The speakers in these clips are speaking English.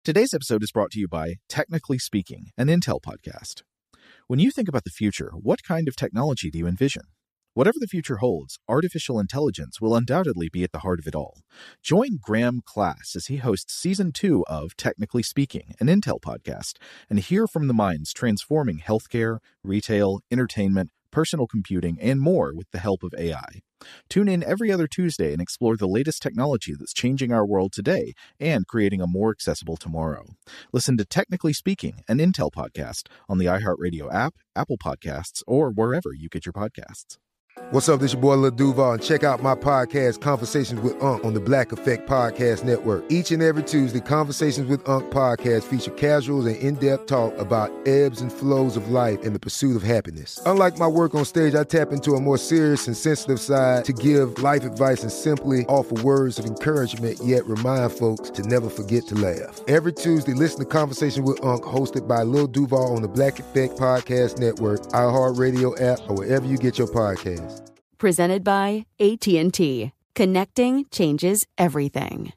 Today's episode is brought to you by Technically Speaking, an Intel podcast. When you think about the future, what kind of technology do you envision? Whatever the future holds, artificial intelligence will undoubtedly be at the heart of it all. Join Graham Class as he hosts Season 2 of Technically Speaking, an Intel podcast, and hear from the minds transforming healthcare, retail, entertainment, personal computing, and more with the help of AI. Tune in every other Tuesday and explore the latest technology that's changing our world today and creating a more accessible tomorrow. Listen to Technically Speaking, an Intel podcast on the iHeartRadio app, Apple Podcasts, or wherever you get your podcasts. What's up, this your boy Lil Duval, and check out my podcast, Conversations with Unc, on the Black Effect Podcast Network. Each and every Tuesday, Conversations with Unc podcast feature casuals and in-depth talk about ebbs and flows of life and the pursuit of happiness. Unlike my work on stage, I tap into a more serious and sensitive side to give life advice and simply offer words of encouragement, yet remind folks to never forget to laugh. Every Tuesday, listen to Conversations with Unc, hosted by Lil Duval on the Black Effect Podcast Network, iHeartRadio app, or wherever you get your podcasts. Presented by AT&T. Connecting changes everything.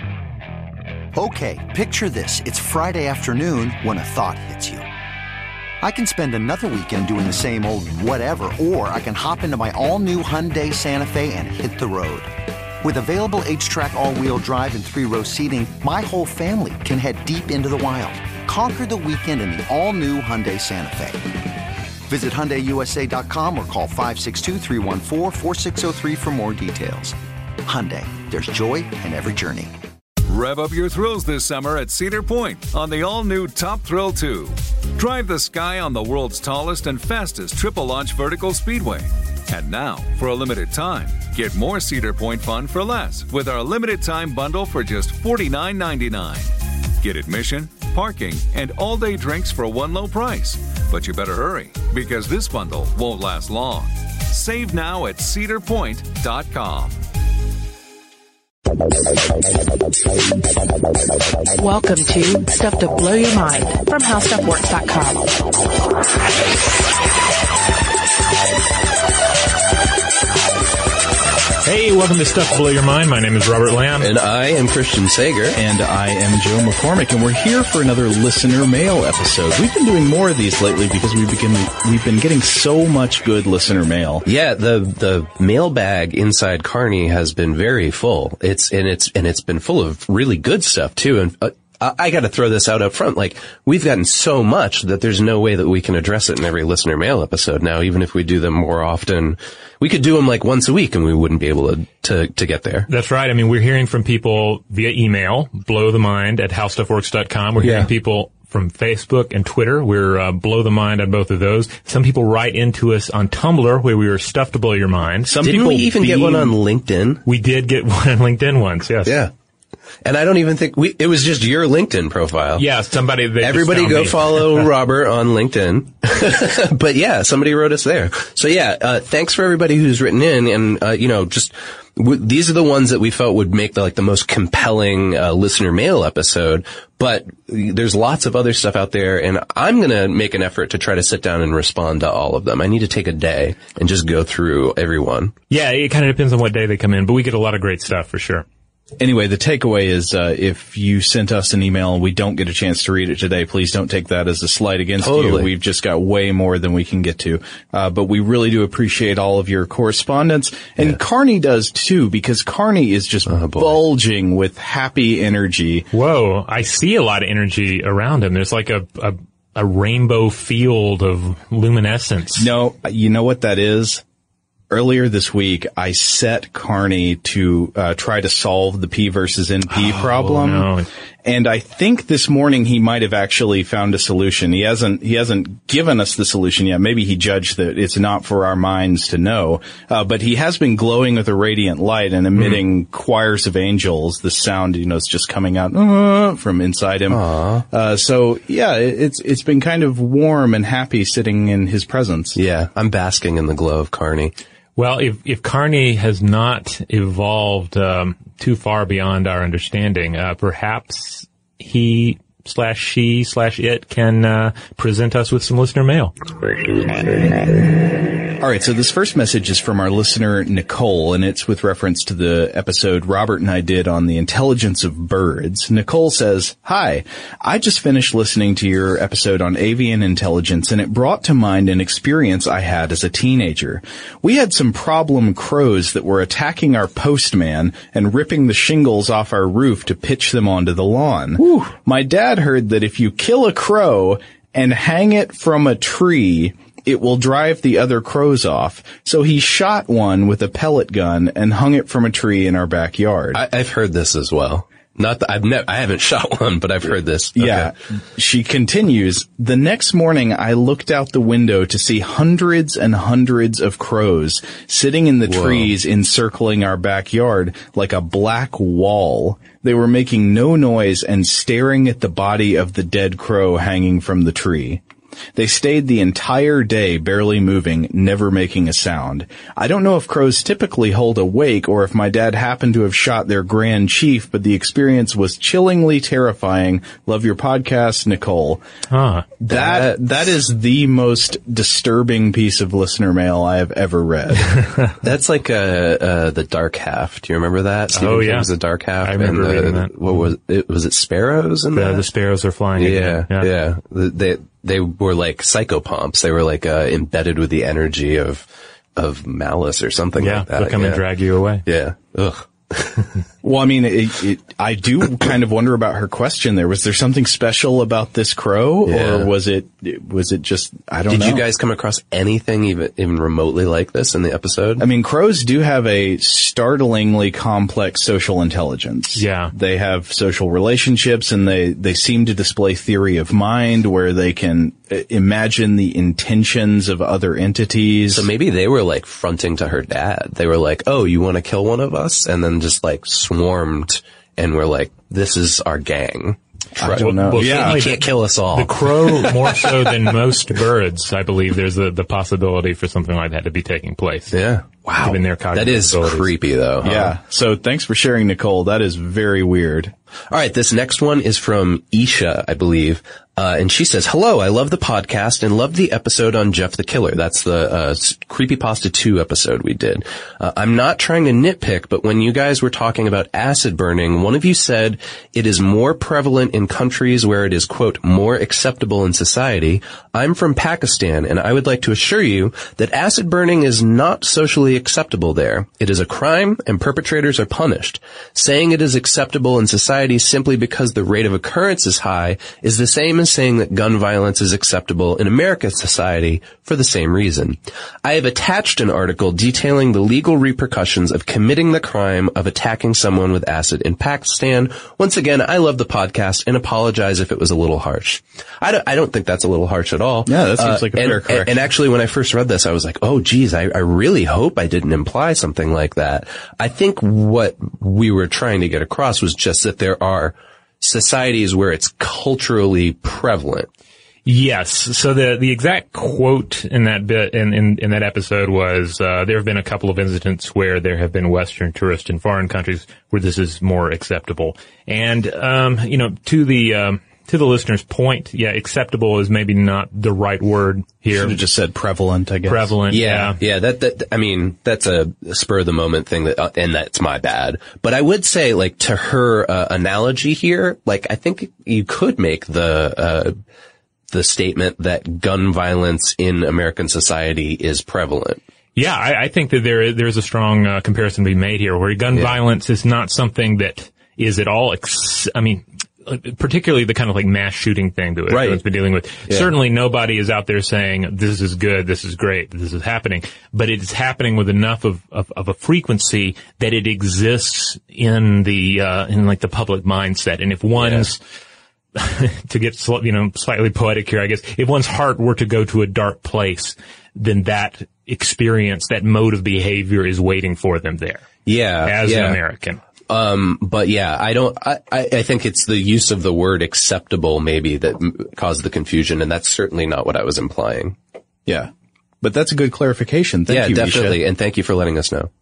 Okay, picture this. It's Friday afternoon when a thought hits you. I can spend another weekend doing the same old whatever, or I can hop into my all-new Hyundai Santa Fe and hit the road. With available H-Track all-wheel drive and 3-row seating, my whole family can head deep into the wild. Conquer the weekend in the all-new Hyundai Santa Fe. Visit HyundaiUSA.com or call 562-314-4603 for more details. Hyundai, there's joy in every journey. Rev up your thrills this summer at Cedar Point on the all-new Top Thrill 2. Drive the sky on the world's tallest and fastest triple-launch vertical speedway. And now, for a limited time, get more Cedar Point fun for less with our limited-time bundle for just $49.99. Get admission, parking, and all-day drinks for one low price. But you better hurry, because this bundle won't last long. Save now at cedarpoint.com. Welcome to Stuff to Blow Your Mind from HowStuffWorks.com. Hey, welcome to Stuff to Blow Your Mind. My name is Robert Lamb. And I am Christian Sager. And I am Joe McCormick, and we're here for another listener mail episode. We've been doing more of these lately because we've been getting so much good listener mail. Yeah, the mailbag inside Carney has been very full. It's been full of really good stuff too. And I got to throw this out up front. Like, we've gotten so much that there's no way that we can address it in every listener mail episode now. Even if we do them more often, we could do them like once a week and we wouldn't be able to get there. That's right. I mean, we're hearing from people via email, blowthemind@howstuffworks.com. We're hearing people from Facebook and Twitter. We're Blow the Mind on both of those. Some people write into us on Tumblr, where we were Stuff to Blow Your Mind. Didn't we even get one on LinkedIn? We did get one on LinkedIn once, yes. Yeah. And I don't even think it was just your LinkedIn profile. Yeah, everybody go follow Robert on LinkedIn. But yeah, somebody wrote us there. So yeah, thanks for everybody who's written in, and these are the ones that we felt would make the most compelling listener mail episode. But there's lots of other stuff out there, and I'm gonna make an effort to try to sit down and respond to all of them. I need to take a day and just go through everyone. Yeah, it kind of depends on what day they come in, but we get a lot of great stuff for sure. Anyway, the takeaway is, if you sent us an email and we don't get a chance to read it today, please don't take that as a slight against you. We've just got way more than we can get to. But we really do appreciate all of your correspondence. And Carney does too, because Carney is just bulging with happy energy. Whoa, I see a lot of energy around him. There's like a rainbow field of luminescence. No, you know what that is? Earlier this week, I set Carney to try to solve the P versus NP problem. No. And I think this morning he might have actually found a solution. He hasn't given us the solution yet. Maybe he judged that it's not for our minds to know. But he has been glowing with a radiant light and emitting choirs of angels. The sound, it's just coming out from inside him. So yeah, it's been kind of warm and happy sitting in his presence. Yeah, I'm basking in the glow of Carney. Well, if Carney has not evolved too far beyond our understanding, perhaps he/she/it can present us with some listener mail. All right, so this first message is from our listener, Nicole, and it's with reference to the episode Robert and I did on the intelligence of birds. Nicole says, "Hi, I just finished listening to your episode on avian intelligence, and it brought to mind an experience I had as a teenager. We had some problem crows that were attacking our postman and ripping the shingles off our roof to pitch them onto the lawn. Whew. My dad heard that if you kill a crow and hang it from a tree, it will drive the other crows off. So he shot one with a pellet gun and hung it from a tree in our backyard." I've heard this as well. Not that I haven't shot one, but I've heard this. Okay. Yeah. She continues, "The next morning I looked out the window to see hundreds and hundreds of crows sitting in the trees encircling our backyard like a black wall. They were making no noise and staring at the body of the dead crow hanging from the tree. They stayed the entire day barely moving, never making a sound. I don't know if crows typically hold awake or if my dad happened to have shot their grand chief, but the experience was chillingly terrifying. Love your podcast, Nicole." That is the most disturbing piece of listener mail I have ever read. That's like the Dark Half. Do you remember that? Stephen King's The Dark Half. I remember reading that. What was it? Was it sparrows in that? The sparrows are flying again. Yeah. They were like psychopomps. They were like embedded with the energy of malice or something like that. Yeah, they'll come and drag you away. Yeah. Ugh. Well, I mean, I do kind of wonder about her question there. Was there something special about this crow, or was it just, I don't know. Did you guys come across anything even remotely like this in the episode? I mean, crows do have a startlingly complex social intelligence. Yeah. They have social relationships, and they seem to display theory of mind where they can imagine the intentions of other entities. So maybe they were like fronting to her dad. They were like, "Oh, you want to kill one of us?" And then just like swarmed and were like, "This is our gang." I don't know. You can't kill us all. The crow, more so than most birds, I believe there's the possibility for something like that to be taking place. Yeah. Wow. Given their cognitive that is abilities. Creepy though. Huh? Yeah. So thanks for sharing, Nicole. That is very weird. All right. This next one is from Isha, I believe. And she says, "Hello, I love the podcast and loved the episode on Jeff the Killer." That's the Creepypasta 2 episode we did. I'm not trying to nitpick, but when you guys were talking about acid burning, one of you said it is more prevalent in countries where it is, quote, more acceptable in society. I'm from Pakistan, and I would like to assure you that acid burning is not socially acceptable there. It is a crime, and perpetrators are punished. Saying it is acceptable in society simply because the rate of occurrence is high is the same as saying that gun violence is acceptable in American society for the same reason. I have attached an article detailing the legal repercussions of committing the crime of attacking someone with acid in Pakistan. Once again, I love the podcast and apologize if it was a little harsh. I don't think that's a little harsh at all. Yeah, that seems like a fair correction. And actually, when I first read this, I was like, oh, geez, I really hope I didn't imply something like that. I think what we were trying to get across was just that there are societies where it's culturally prevalent. Yes. So the exact quote in that bit in that episode was there have been a couple of incidents where there have been Western tourists in foreign countries where this is more acceptable. And to the listener's point, yeah, acceptable is maybe not the right word here. Should have just said prevalent, I guess. Prevalent, yeah. Yeah, I mean, that's a spur of the moment thing and that's my bad. But I would say, like, to her, analogy here, like, I think you could make the statement that gun violence in American society is prevalent. Yeah, I think that there's a strong, comparison to be made here where gun violence is not something that is at all, particularly the kind of like mass shooting thing that everyone's been dealing with. Yeah. Certainly nobody is out there saying, this is good, this is great, this is happening. But it is happening with enough of a frequency that it exists in the public mindset. And if one's, to get, slightly poetic here, I guess, if one's heart were to go to a dark place, then that experience, that mode of behavior is waiting for them there. Yeah. As an American. But yeah, I think it's the use of the word acceptable maybe that caused the confusion, and that's certainly not what I was implying. Yeah. But that's a good clarification. Thank you, definitely. Isha. And thank you for letting us know.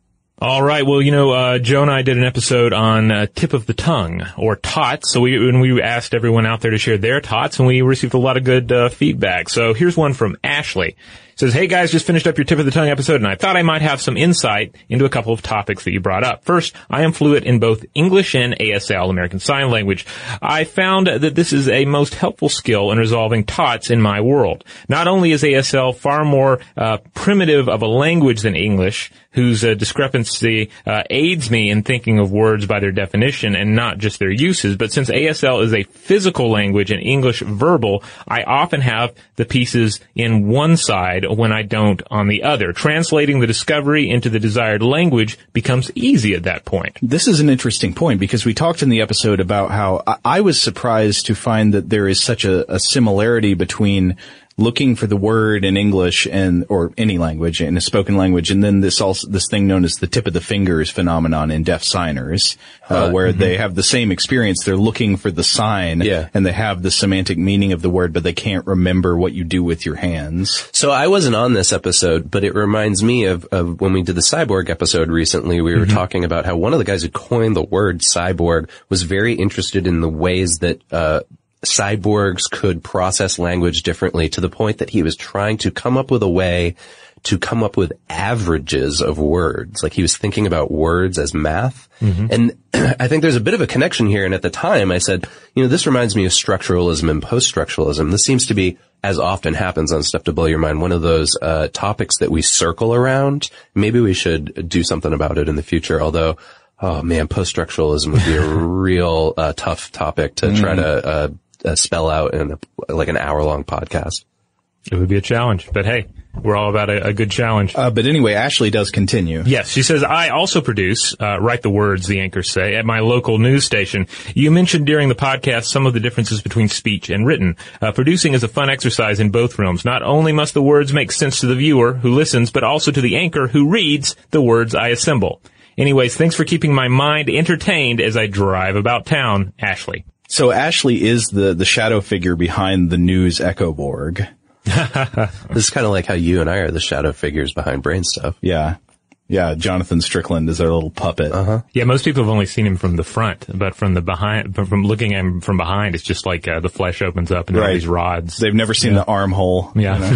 All right. Well, Joe and I did an episode on tip of the tongue, or tots. So when we asked everyone out there to share their tots, and we received a lot of good feedback. So here's one from Ashley. It says, hey guys, just finished up your tip of the tongue episode, and I thought I might have some insight into a couple of topics that you brought up. First, I am fluent in both English and ASL, American Sign Language. I found that this is a most helpful skill in resolving tots in my world. Not only is ASL far more primitive of a language than English, whose discrepancy aids me in thinking of words by their definition and not just their uses, but since ASL is a physical language and English verbal, I often have the pieces in one side when I don't on the other. Translating the discovery into the desired language becomes easy at that point. This is an interesting point because we talked in the episode about how I was surprised to find that there is such a similarity between looking for the word in English or any language in a spoken language, and then this thing known as the tip of the fingers phenomenon in deaf signers, where they have the same experience. They're looking for the sign, and they have the semantic meaning of the word, but they can't remember what you do with your hands. So I wasn't on this episode, but it reminds me of when we did the cyborg episode recently. We were talking about how one of the guys who coined the word cyborg was very interested in the ways that cyborgs could process language differently, to the point that he was trying to come up with a way to come up with averages of words. Like he was thinking about words as math. And I think there's a bit of a connection here. And at the time I said, this reminds me of structuralism and post-structuralism. This seems to be, as often happens on Stuff to Blow Your Mind, one of those topics that we circle around. Maybe we should do something about it in the future, although, oh man, post-structuralism would be a real tough topic to try to spell out in an hour-long podcast. It would be a challenge, but hey, we're all about a good challenge. But anyway, Ashley does continue. Yes, she says, I also produce, write the words, the anchors say, at my local news station. You mentioned during the podcast some of the differences between speech and written. Producing is a fun exercise in both realms. Not only must the words make sense to the viewer who listens, but also to the anchor who reads the words I assemble. Anyways, thanks for keeping my mind entertained as I drive about town, Ashley. So Ashley is the shadow figure behind the news Echo Borg. This is kind of like how you and I are the shadow figures behind Brain Stuff. Yeah. Yeah, Jonathan Strickland is our little puppet. Yeah, most people have only seen him from the front, but from the behind, from looking at him from behind, it's just like the flesh opens up and all these rods. They've never seen the armhole. Yeah.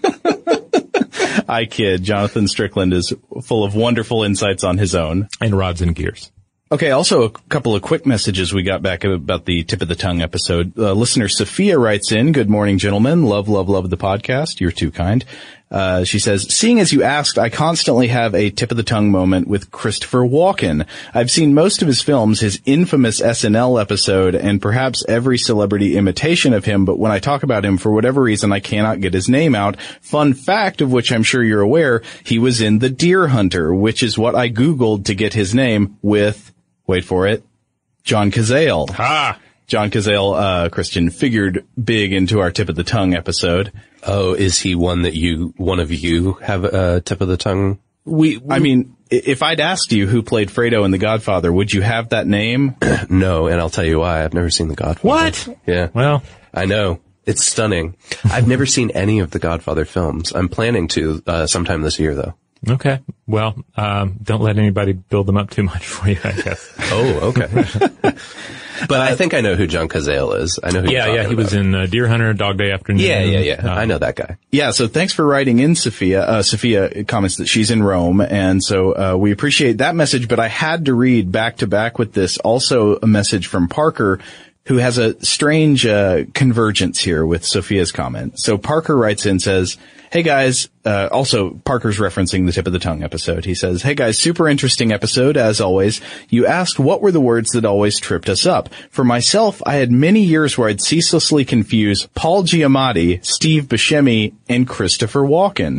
I kid. Jonathan Strickland is full of wonderful insights on his own. And rods and gears. Okay, also a couple of quick messages we got back about the Tip of the Tongue episode. Listener Sophia writes in, good morning, gentlemen. Love the podcast. You're too kind. She says, seeing as you asked, I constantly have a tip of the tongue moment with Christopher Walken. I've seen most of his films, his infamous SNL episode, and perhaps every celebrity imitation of him, but when I talk about him, for whatever reason, I cannot get his name out. Fun fact, of which I'm sure you're aware, he was in The Deer Hunter, which is what I Googled to get his name with, wait for it, John Cazale. John Cazale, Christian, figured big into our Tip of the Tongue episode. Oh, is he one of you have a tip of the tongue? I mean, if I'd asked you who played Fredo in The Godfather, would you have that name? No, and I'll tell you why. I've never seen The Godfather. What? Yeah. Well, I know. It's stunning. I've never seen any of the Godfather films. I'm planning to, sometime this year though. Okay. Well, don't let anybody build them up too much for you, I guess. Oh, okay. But I think I know who John Cazale is. I know who you're talking about. He was in Deer Hunter, Dog Day Afternoon. Yeah. I know that guy. Yeah, so thanks for writing in, Sophia. Sophia comments that she's in Rome, and so we appreciate that message, but I had to read back to back with this also a message from Parker, who has a strange convergence here with Sophia's comment. So Parker writes in, says, hey guys, also Parker's referencing the Tip of the Tongue episode. He says, hey guys, super interesting episode as always. You asked what were the words that always tripped us up. For myself, I had many years where I'd ceaselessly confuse Paul Giamatti, Steve Buscemi, and Christopher Walken.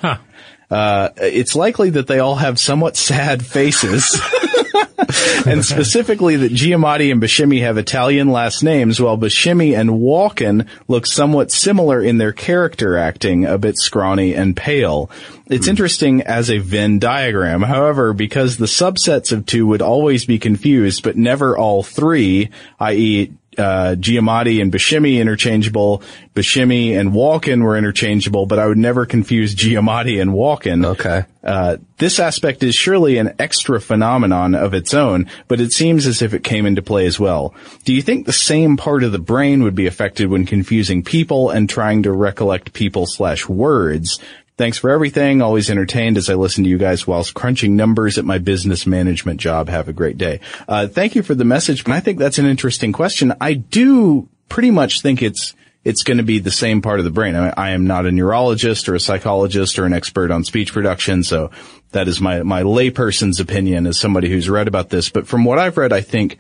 It's likely that they all have somewhat sad faces. And specifically that Giamatti and Buscemi have Italian last names, while Buscemi and Walken look somewhat similar in their character acting, a bit scrawny and pale. It's interesting as a Venn diagram. However, because the subsets of two would always be confused, but never all three, i.e., Giamatti and Buscemi interchangeable. Buscemi and Walken were interchangeable, but I would never confuse Giamatti and Walken. Okay. This aspect is surely an extra phenomenon of its own, but it seems as if it came into play as well. Do you think the same part of the brain would be affected when confusing people and trying to recollect people/words? Thanks for everything. Always entertained as I listen to you guys whilst crunching numbers at my business management job. Have a great day. Thank you for the message. And I think that's an interesting question. I do pretty much think it's going to be the same part of the brain. I am not a neurologist or a psychologist or an expert on speech production, so that is my layperson's opinion as somebody who's read about this. But from what I've read, I think,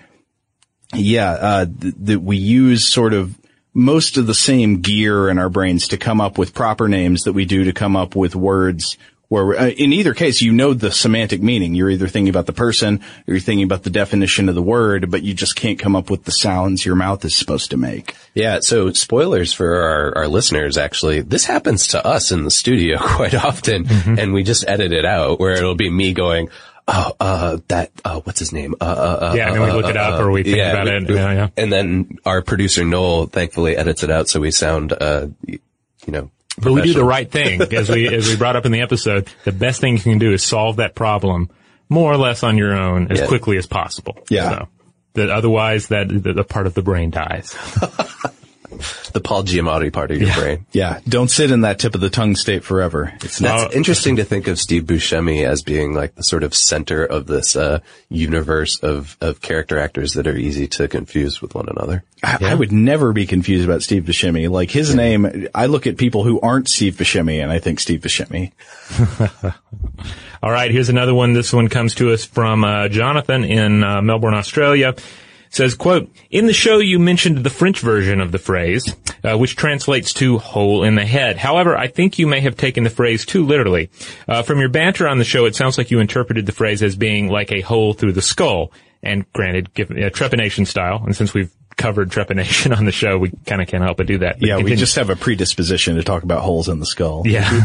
that we use sort of most of the same gear in our brains to come up with proper names that we do to come up with words where, in either case, you know the semantic meaning. You're either thinking about the person or you're thinking about the definition of the word, but you just can't come up with the sounds your mouth is supposed to make. Yeah, so spoilers for our listeners, actually. This happens to us in the studio quite often, and we just edit it out, where it'll be me going, what's his name? Yeah, and then we look it up or we think about it. Yeah. And then our producer Noel thankfully edits it out so we sound, But we do the right thing. As we brought up in the episode, the best thing you can do is solve that problem more or less on your own as quickly as possible. Yeah. So, that otherwise the part of the brain dies. The Paul Giamatti part of your brain. Yeah. Don't sit in that tip of the tongue state forever. That's interesting to think of Steve Buscemi as being like the sort of center of this universe of character actors that are easy to confuse with one another. I would never be confused about Steve Buscemi. Like his name, I look at people who aren't Steve Buscemi and I think Steve Buscemi. All right, here's another one. This one comes to us from Jonathan in Melbourne, Australia. Says, quote, in the show you mentioned the French version of the phrase, which translates to hole in the head. However, I think you may have taken the phrase too literally. From your banter on the show, it sounds like you interpreted the phrase as being like a hole through the skull. And granted, trepanation style, and since we've covered trepanation on the show, we kind of can't help but do that. But we just have a predisposition to talk about holes in the skull. Yeah.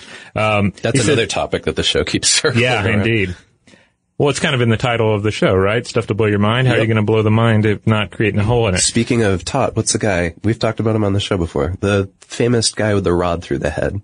That's another topic that the show keeps circling. Yeah, indeed. Well, it's kind of in the title of the show, right? Stuff to blow your mind. How are you going to blow the mind if not creating a hole in it? Speaking of Todd, what's the guy? We've talked about him on the show before. The famous guy with the rod through the head.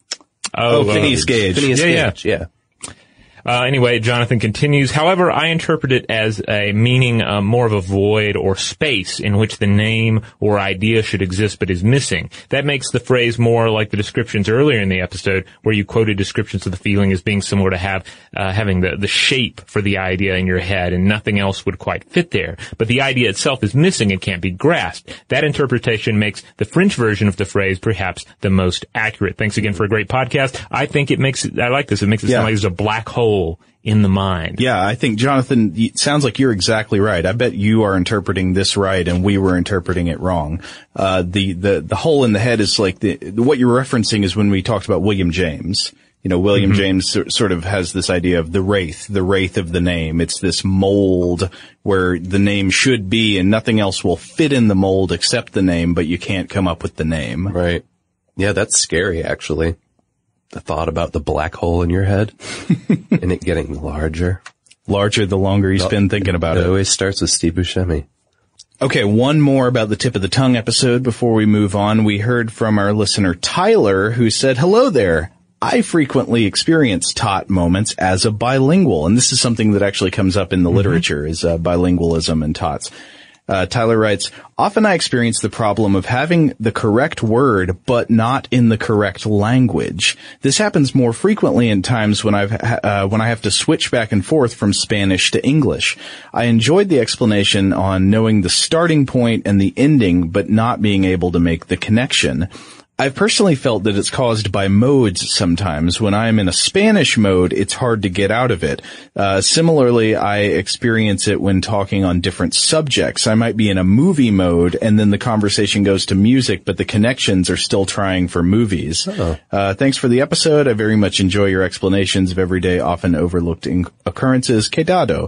Phineas Gage. Phineas Gage, yeah. Anyway, Jonathan continues, however, I interpret it as a meaning more of a void or space in which the name or idea should exist but is missing. That makes the phrase more like the descriptions earlier in the episode where you quoted descriptions of the feeling as being similar to having the shape for the idea in your head and nothing else would quite fit there. But the idea itself is missing and can't be grasped. That interpretation makes the French version of the phrase perhaps the most accurate. Thanks again for a great podcast. I think I like this. It makes it sound like there's a black hole in the mind. Yeah, I think, Jonathan, it sounds like you're exactly right. I bet you are interpreting this right and we were interpreting it wrong. The hole in the head is like what you're referencing is when we talked about William James. You know, William James sort of has this idea of the wraith of the name. It's this mold where the name should be and nothing else will fit in the mold except the name, but you can't come up with the name. Right. Yeah, that's scary, actually. The thought about the black hole in your head and it getting larger. Larger the longer you spend thinking about it. It always starts with Steve Buscemi. Okay, one more about the tip of the tongue episode before we move on. We heard from our listener Tyler who said, hello there. I frequently experience tot moments as a bilingual, and this is something that actually comes up in the literature is bilingualism and tots. Tyler writes, often I experience the problem of having the correct word, but not in the correct language. This happens more frequently in times when I have to switch back and forth from Spanish to English. I enjoyed the explanation on knowing the starting point and the ending, but not being able to make the connection. I've personally felt that it's caused by modes sometimes. When I'm in a Spanish mode, it's hard to get out of it. Similarly, I experience it when talking on different subjects. I might be in a movie mode and then the conversation goes to music, but the connections are still trying for movies. Thanks for the episode. I very much enjoy your explanations of everyday, often overlooked occurrences. Quedado,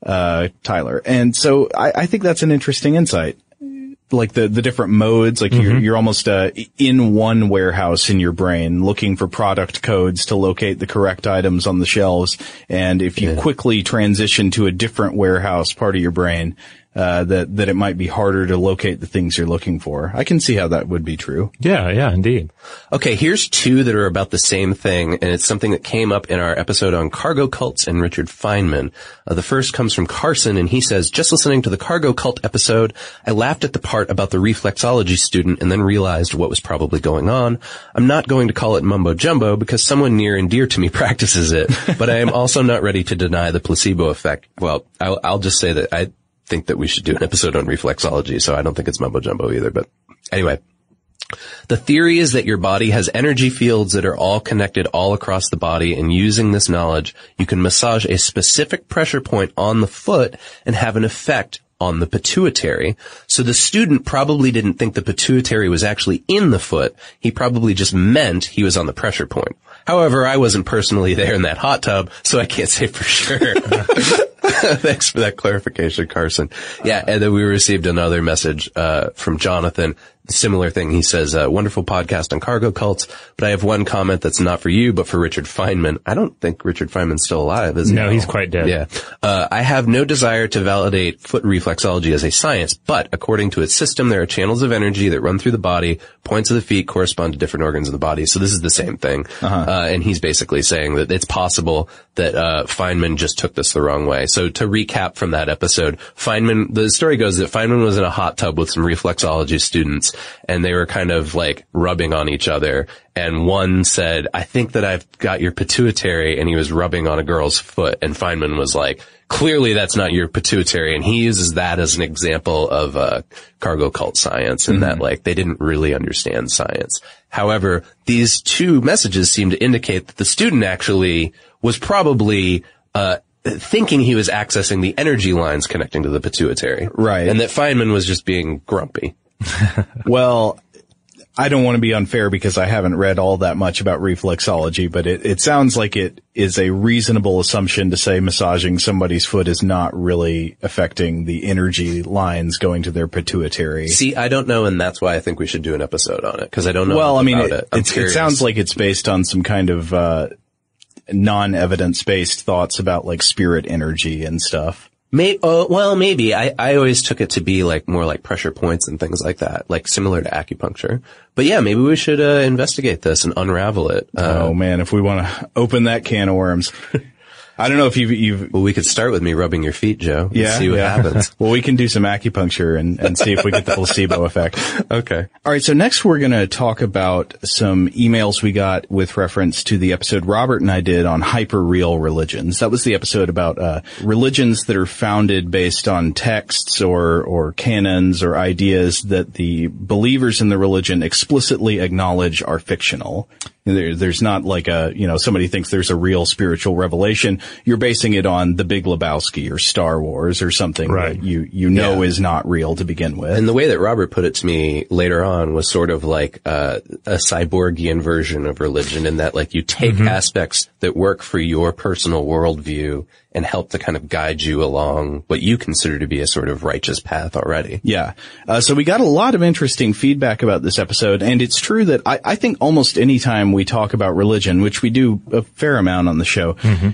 Tyler. And so I think that's an interesting insight. Like the different modes, like you're almost, in one warehouse in your brain looking for product codes to locate the correct items on the shelves. And if you quickly transition to a different warehouse part of your brain, that it might be harder to locate the things you're looking for. I can see how that would be true. Yeah, indeed. Okay, here's two that are about the same thing, and it's something that came up in our episode on cargo cults and Richard Feynman. The first comes from Carson, and he says, just listening to the cargo cult episode, I laughed at the part about the reflexology student and then realized what was probably going on. I'm not going to call it mumbo jumbo because someone near and dear to me practices it, but I am also not ready to deny the placebo effect. Well, I'll just say that I think that we should do an episode on reflexology, so I don't think it's mumbo jumbo either, but anyway. The theory is that your body has energy fields that are all connected all across the body, and using this knowledge, you can massage a specific pressure point on the foot and have an effect on the pituitary. So the student probably didn't think the pituitary was actually in the foot. He probably just meant he was on the pressure point. However, I wasn't personally there in that hot tub, so I can't say for sure. Thanks for that clarification, Carson. Yeah, and then we received another message from Jonathan. Similar thing. He says, wonderful podcast on cargo cults, but I have one comment that's not for you, but for Richard Feynman. I don't think Richard Feynman's still alive, is he? No, he's quite dead. Yeah. I have no desire to validate foot reflexology as a science, but according to its system, there are channels of energy that run through the body. Points of the feet correspond to different organs of the body. So this is the same thing. And he's basically saying that it's possible that Feynman just took this the wrong way. So to recap from that episode, Feynman, the story goes that Feynman was in a hot tub with some reflexology students, and they were kind of like rubbing on each other. And one said, I think that I've got your pituitary, and he was rubbing on a girl's foot. And Feynman was like, clearly that's not your pituitary. And he uses that as an example of cargo cult science, and that like they didn't really understand science. However, these two messages seem to indicate that the student actually was probably thinking he was accessing the energy lines connecting to the pituitary. Right. And that Feynman was just being grumpy. Well, I don't want to be unfair because I haven't read all that much about reflexology, but it sounds like it is a reasonable assumption to say massaging somebody's foot is not really affecting the energy lines going to their pituitary. See, I don't know, and that's why I think we should do an episode on it, because I don't know about it. It sounds like it's based on some kind of non-evidence-based thoughts about like spirit energy and stuff. Maybe. I always took it to be like more like pressure points and things like that, like similar to acupuncture. But yeah, maybe we should investigate this and unravel it. Oh man, if we want to open that can of worms. I don't know if you've. Well, we could start with me rubbing your feet, Joe. Yeah. See what happens. Well, we can do some acupuncture and see if we get the placebo effect. Okay. All right. So next we're going to talk about some emails we got with reference to the episode Robert and I did on hyperreal religions. That was the episode about, religions that are founded based on texts or canons or ideas that the believers in the religion explicitly acknowledge are fictional. There's not like somebody thinks there's a real spiritual revelation. You're basing it on The Big Lebowski or Star Wars or something that you know is not real to begin with. And the way that Robert put it to me later on was sort of like a cyborgian version of religion, in that like you take aspects that work for your personal worldview and help to kind of guide you along what you consider to be a sort of righteous path already. Yeah. So we got a lot of interesting feedback about this episode, and it's true that I think almost any time we talk about religion, which we do a fair amount on the show,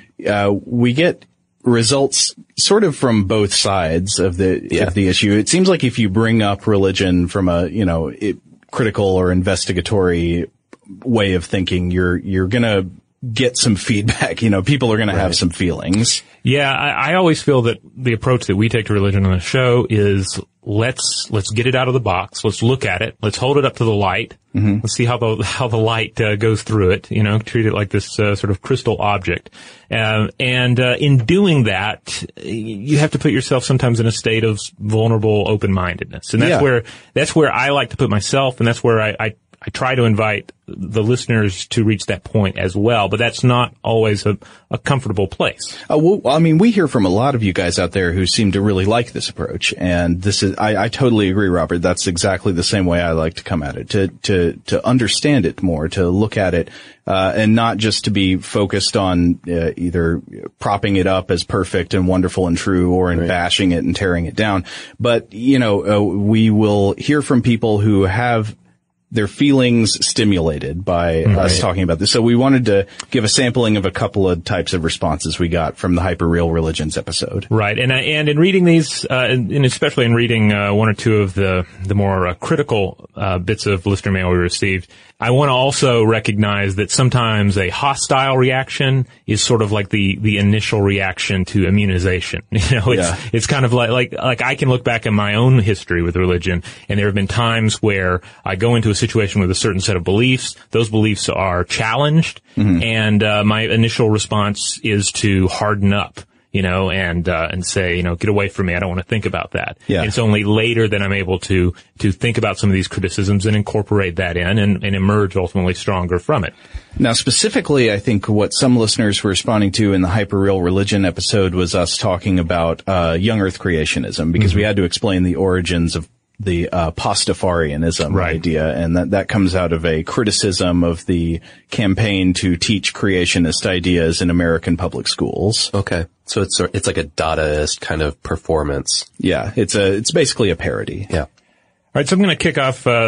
we get results sort of from both sides of the issue. It seems like if you bring up religion from a, critical or investigatory way of thinking, you're gonna get some feedback. People are going to have some feelings. Yeah, I always feel that the approach that we take to religion on the show is let's get it out of the box. Let's look at it. Let's hold it up to the light. Let's see how the light goes through it. Treat it like this sort of crystal object. And in doing that, you have to put yourself sometimes in a state of vulnerable open-mindedness, and that's where I like to put myself, and that's where I try to invite the listeners to reach that point as well, but that's not always a comfortable place. We hear from a lot of you guys out there who seem to really like this approach, and I totally agree, Robert. That's exactly the same way I like to come at it, to understand it more, to look at it, and not just to be focused on either propping it up as perfect and wonderful and true, or in bashing it and tearing it down. But, we will hear from people who have their feelings stimulated by us talking about this. So we wanted to give a sampling of a couple of types of responses we got from the Hyperreal Religions episode. Right. And in reading these, and especially in reading one or two of the more critical bits of listener mail we received, I want to also recognize that sometimes a hostile reaction is sort of like the initial reaction to immunization. It's kind of like I can look back at my own history with religion, and there have been times where I go into a situation with a certain set of beliefs. Those beliefs are challenged, and my initial response is to harden up. And say, get away from me. I don't want to think about that. Yeah. It's only later that I'm able to think about some of these criticisms and incorporate that in and emerge ultimately stronger from it. Now, specifically, I think what some listeners were responding to in the Hyperreal Religion episode was us talking about young Earth creationism, because we had to explain the origins of the Pastafarianism idea, and that comes out of a criticism of the campaign to teach creationist ideas in American public schools. Okay. So it's like a Dadaist kind of performance. Yeah, it's basically a parody. Yeah. All right, so I'm going to kick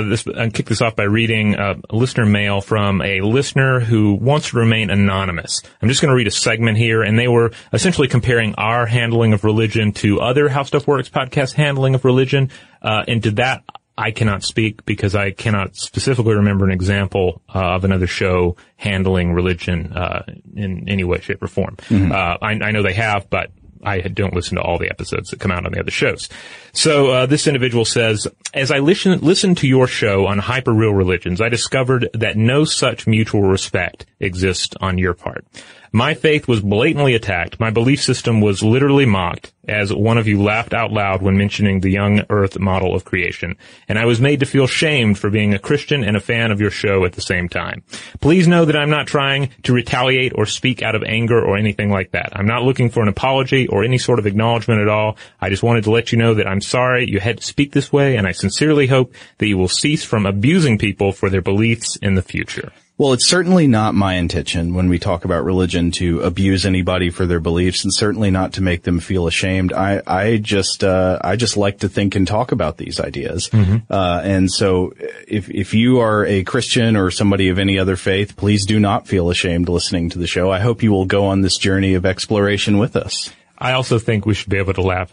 this off by reading listener mail from a listener who wants to remain anonymous. I'm just going to read a segment here, and they were essentially comparing our handling of religion to other How Stuff Works podcast handling of religion, and to that I cannot speak because I cannot specifically remember an example of another show handling religion in any way, shape, or form. I know they have, but I don't listen to all the episodes that come out on the other shows. So this individual says, as I listened to your show on Hyperreal Religions, I discovered that no such mutual respect exists on your part. My faith was blatantly attacked. My belief system was literally mocked, as one of you laughed out loud when mentioning the young Earth model of creation. And I was made to feel shamed for being a Christian and a fan of your show at the same time. Please know that I'm not trying to retaliate or speak out of anger or anything like that. I'm not looking for an apology or any sort of acknowledgement at all. I just wanted to let you know that I'm sorry you had to speak this way, and I sincerely hope that you will cease from abusing people for their beliefs in the future. Well, it's certainly not my intention when we talk about religion to abuse anybody for their beliefs, and certainly not to make them feel ashamed. I just like to think and talk about these ideas. And so if you are a Christian or somebody of any other faith, please do not feel ashamed listening to the show. I hope you will go on this journey of exploration with us. I also think we should be able to laugh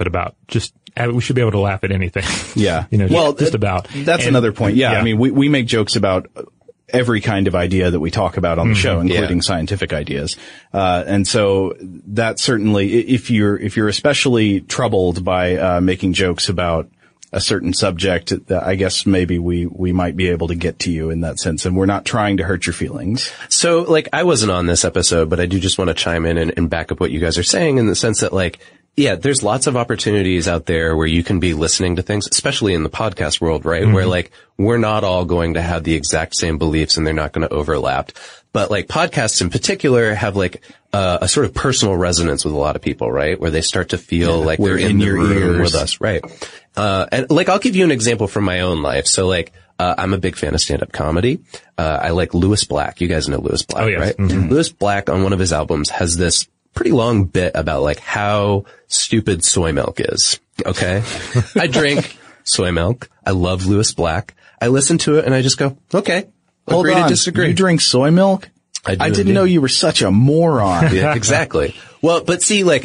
at anything. Yeah. Just about. That's another point. Yeah. I mean, we make jokes about every kind of idea that we talk about on the show, including scientific ideas. And so that certainly, if you're especially troubled by making jokes about a certain subject, I guess maybe we might be able to get to you in that sense, and we're not trying to hurt your feelings. So, I wasn't on this episode, but I do just want to chime in and back up what you guys are saying in the sense that, there's lots of opportunities out there where you can be listening to things, especially in the podcast world, right? Where we're not all going to have the exact same beliefs and they're not going to overlap. But podcasts in particular have a sort of personal resonance with a lot of people, right? Where they start to feel like they're in your room with us, right? And I'll give you an example from my own life. So I'm a big fan of stand-up comedy. I like Lewis Black. You guys know Lewis Black, right? Lewis Black on one of his albums has this pretty long bit about how stupid soy milk is. Okay. I drink soy milk. I love Lewis Black. I listen to it and I just go, okay. Hold agree on. to disagree. You drink soy milk? I didn't know you were such a moron. Yeah, exactly. Well, but see, I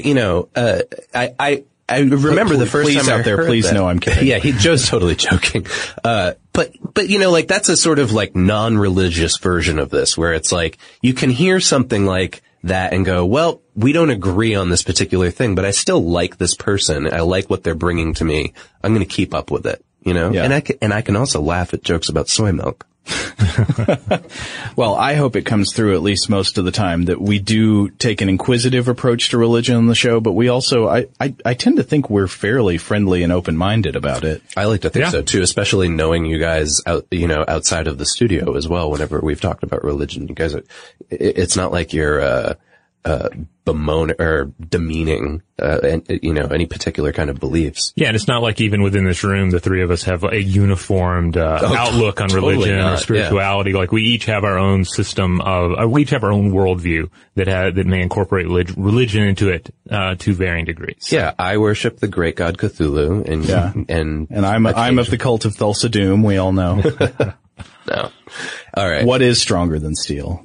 remember the first time out there, please know I'm kidding. Yeah, Joe's totally joking. But that's a sort of non-religious version of this where it's you can hear something like that and go, well, we don't agree on this particular thing, but I still like this person. I like what they're bringing to me. I'm going to keep up with it, Yeah. And I can also laugh at jokes about soy milk. Well, I hope it comes through at least most of the time that we do take an inquisitive approach to religion on the show, but we also, I tend to think we're fairly friendly and open-minded about it. I like to think so too, especially knowing you guys outside of the studio as well. Whenever we've talked about religion, you guys it's not like you're, bemoaning or demeaning, any particular kind of beliefs. Yeah, and it's not like even within this room, the three of us have a uniformed outlook on religion or spirituality. Yeah. We each have our own system we each have our own worldview that may incorporate religion into it to varying degrees. Yeah, I worship the great god Cthulhu, and I'm of the cult of Thulsa Doom. We all know. No. All right. What is stronger than steel?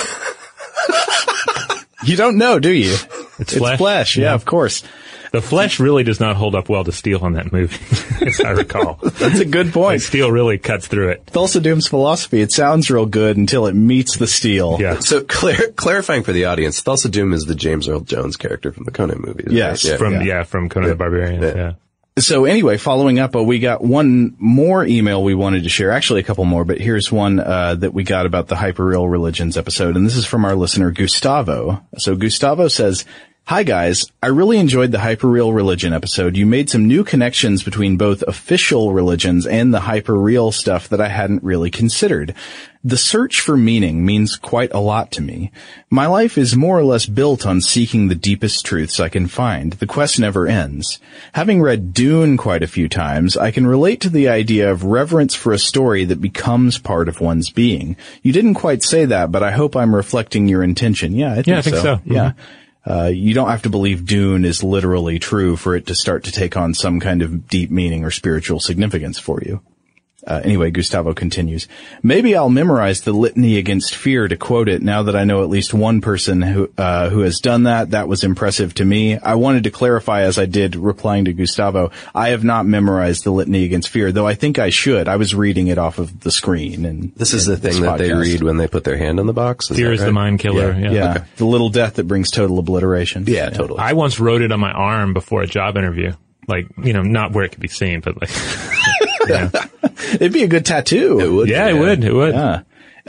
You don't know, do you? It's flesh. Yeah, of course. The flesh really does not hold up well to steel in that movie, as I recall. That's a good point. Like steel really cuts through it. Thulsa Doom's philosophy, it sounds real good until it meets the steel. Yeah. So clarifying for the audience, Thulsa Doom is the James Earl Jones character from the Conan movies. Yes. Right? From Conan the Barbarian. Yeah. So anyway, following up, we got one more email we wanted to share. Actually, a couple more, but here's one that we got about the Hyperreal Religions episode, and this is from our listener, Gustavo. So Gustavo says, "Hi guys, I really enjoyed the Hyperreal Religion episode. You made some new connections between both official religions and the hyperreal stuff that I hadn't really considered. The search for meaning means quite a lot to me. My life is more or less built on seeking the deepest truths I can find. The quest never ends. Having read Dune quite a few times, I can relate to the idea of reverence for a story that becomes part of one's being. You didn't quite say that, but I hope I'm reflecting your intention." Yeah, I think so. Mm-hmm. Yeah. You don't have to believe Dune is literally true for it to start to take on some kind of deep meaning or spiritual significance for you. Anyway, Gustavo continues, "Maybe I'll memorize the litany against fear to quote it now that I know at least one person who has done that. That was impressive to me. I wanted to clarify, as I did replying to Gustavo, I have not memorized the litany against fear, though I think I should. I was reading it off of the screen. And this is the thing that they read when they put their hand on the box? Fear is the mind killer. Yeah. Okay. The little death that brings total obliteration. Yeah, totally. I once wrote it on my arm before a job interview. Like, not where it could be seen, but like, yeah. It'd be a good tattoo. It would. Yeah, it would. It would. Yeah.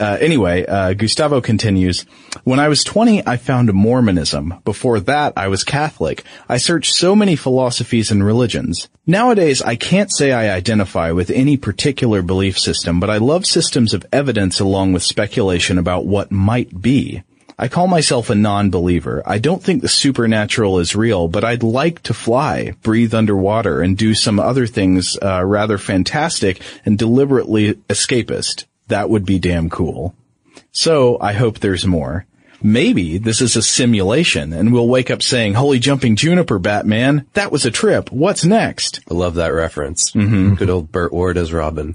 Anyway, Gustavo continues, "When I was 20, I found Mormonism. Before that, I was Catholic. I searched so many philosophies and religions. Nowadays, I can't say I identify with any particular belief system, but I love systems of evidence along with speculation about what might be. I call myself a non-believer. I don't think the supernatural is real, but I'd like to fly, breathe underwater, and do some other things rather fantastic and deliberately escapist. That would be damn cool. So I hope there's more. Maybe this is a simulation, and we'll wake up saying, 'Holy jumping juniper, Batman! That was a trip. What's next?'" I love that reference. Mm-hmm. Good old Burt Ward as Robin.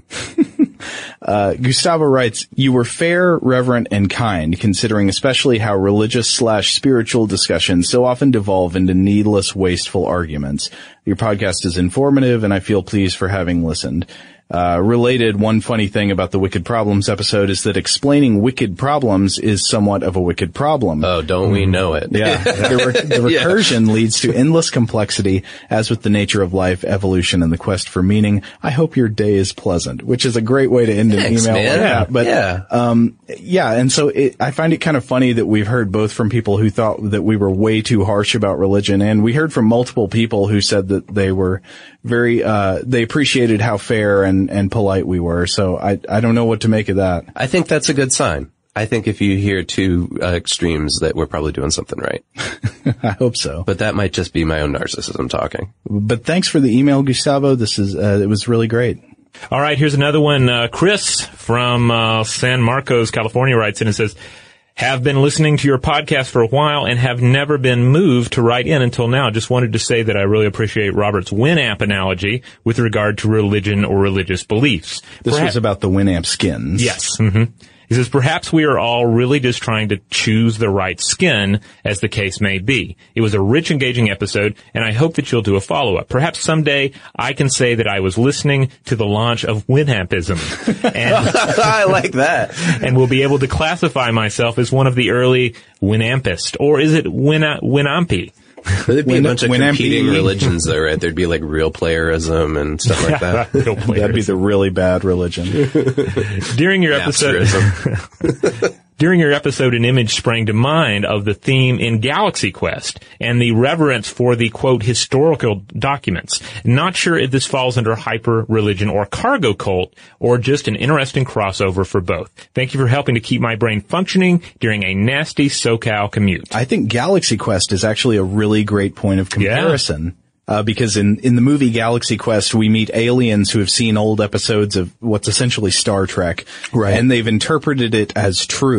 Gustavo writes, "You were fair, reverent, and kind, considering especially how religious/spiritual discussions so often devolve into needless, wasteful arguments. Your podcast is informative, and I feel pleased for having listened. Related, one funny thing about the Wicked Problems episode is that explaining wicked problems is somewhat of a wicked problem. Oh, don't we know it? Yeah. The recursion leads to endless complexity, as with the nature of life, evolution, and the quest for meaning. I hope your day is pleasant," which is a great way to end an email like that. But, and so I find it kind of funny that we've heard both from people who thought that we were way too harsh about religion, and we heard from multiple people who said that they were very, they appreciated how fair and polite we were. So I don't know what to make of that. I think that's a good sign. I think if you hear two extremes, that we're probably doing something right. I hope so. But that might just be my own narcissism talking. But thanks for the email, Gustavo. This is, it was really great. All right, here's another one. Chris from San Marcos, California writes in and says, "Have been listening to your podcast for a while and have never been moved to write in until now. Just wanted to say that I really appreciate Robert's Winamp analogy with regard to religion or religious beliefs." This was about the Winamp skins. Yes. Mm-hmm. He says, "Perhaps we are all really just trying to choose the right skin, as the case may be. It was a rich, engaging episode, and I hope that you'll do a follow-up. Perhaps someday I can say that I was listening to the launch of Winampism." And I like that. "And will be able to classify myself as one of the early Winampist. Or is it Winampi?" There'd be a bunch of competing religions though, right? There'd be like real playerism and stuff like that. That'd be the really bad religion. During your episode, an image sprang to mind of the theme in Galaxy Quest and the reverence for the, quote, historical documents. Not sure if this falls under hyper-religion or cargo cult or just an interesting crossover for both. Thank you for helping to keep my brain functioning during a nasty SoCal commute." I think Galaxy Quest is actually a really great point of comparison. Yeah. Because in the movie Galaxy Quest, we meet aliens who have seen old episodes of what's essentially Star Trek. Right. And they've interpreted it as true.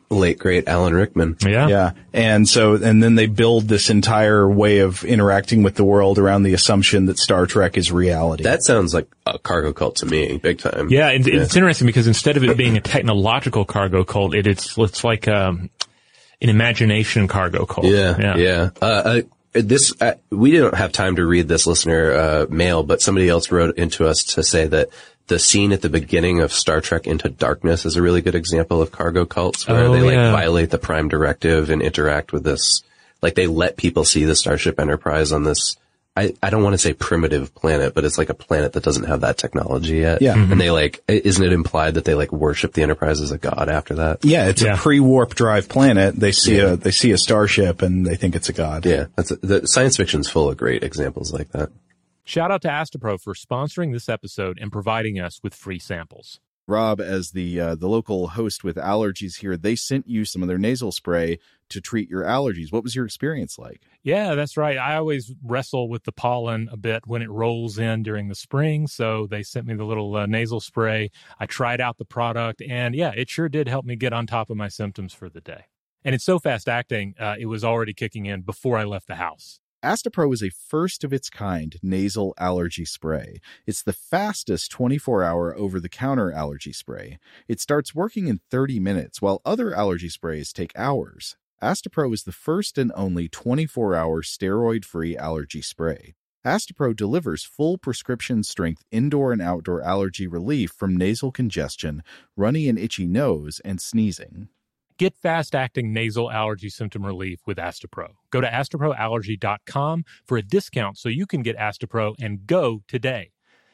Late, great Alan Rickman. Yeah. Yeah. And then they build this entire way of interacting with the world around the assumption that Star Trek is reality. That sounds like a cargo cult to me, big time. Yeah, it's interesting because instead of it being a technological cargo cult, it's like an imagination cargo cult. Yeah. We didn't have time to read this listener mail, but somebody else wrote into us to say that the scene at the beginning of Star Trek Into Darkness is a really good example of cargo cults where they violate the Prime Directive and interact with this, like they let people see the Starship Enterprise on this, I don't want to say primitive planet, but it's like a planet that doesn't have that technology yet. Yeah. And they isn't it implied that they worship the Enterprise as a god after that? Yeah, it's a pre-warp drive planet. They see a starship and they think it's a god. Yeah. The science fiction's full of great examples like that. Shout out to Astapro for sponsoring this episode and providing us with free samples. Rob, as the local host with allergies here, they sent you some of their nasal spray to treat your allergies. What was your experience like? Yeah, that's right. I always wrestle with the pollen a bit when it rolls in during the spring, so they sent me the little nasal spray. I tried out the product, and yeah, it sure did help me get on top of my symptoms for the day. And it's so fast-acting, it was already kicking in before I left the house. Astapro is a first-of-its-kind nasal allergy spray. It's the fastest 24-hour over-the-counter allergy spray. It starts working in 30 minutes, while other allergy sprays take hours. Astapro is the first and only 24-hour steroid-free allergy spray. Astapro delivers full prescription-strength indoor and outdoor allergy relief from nasal congestion, runny and itchy nose, and sneezing. Get fast-acting nasal allergy symptom relief with Astapro. Go to astaproallergy.com for a discount so you can get Astapro and go today.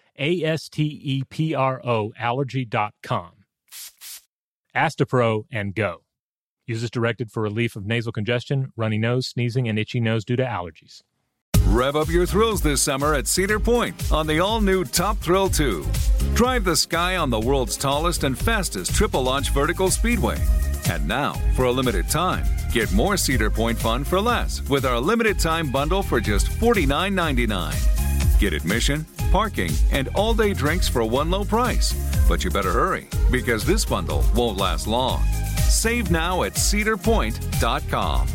ASTEPRO allergy.com. Astapro and go. Use as directed for relief of nasal congestion, runny nose, sneezing, and itchy nose due to allergies. Rev up your thrills this summer at Cedar Point on the all-new Top Thrill 2. Drive the sky on the world's tallest and fastest triple-launch vertical speedway. And now, for a limited time, get more Cedar Point fun for less with our limited-time bundle for just $49.99. Get admission, parking, and all-day drinks for one low price. But you better hurry, because this bundle won't last long. Save now at cedarpoint.com.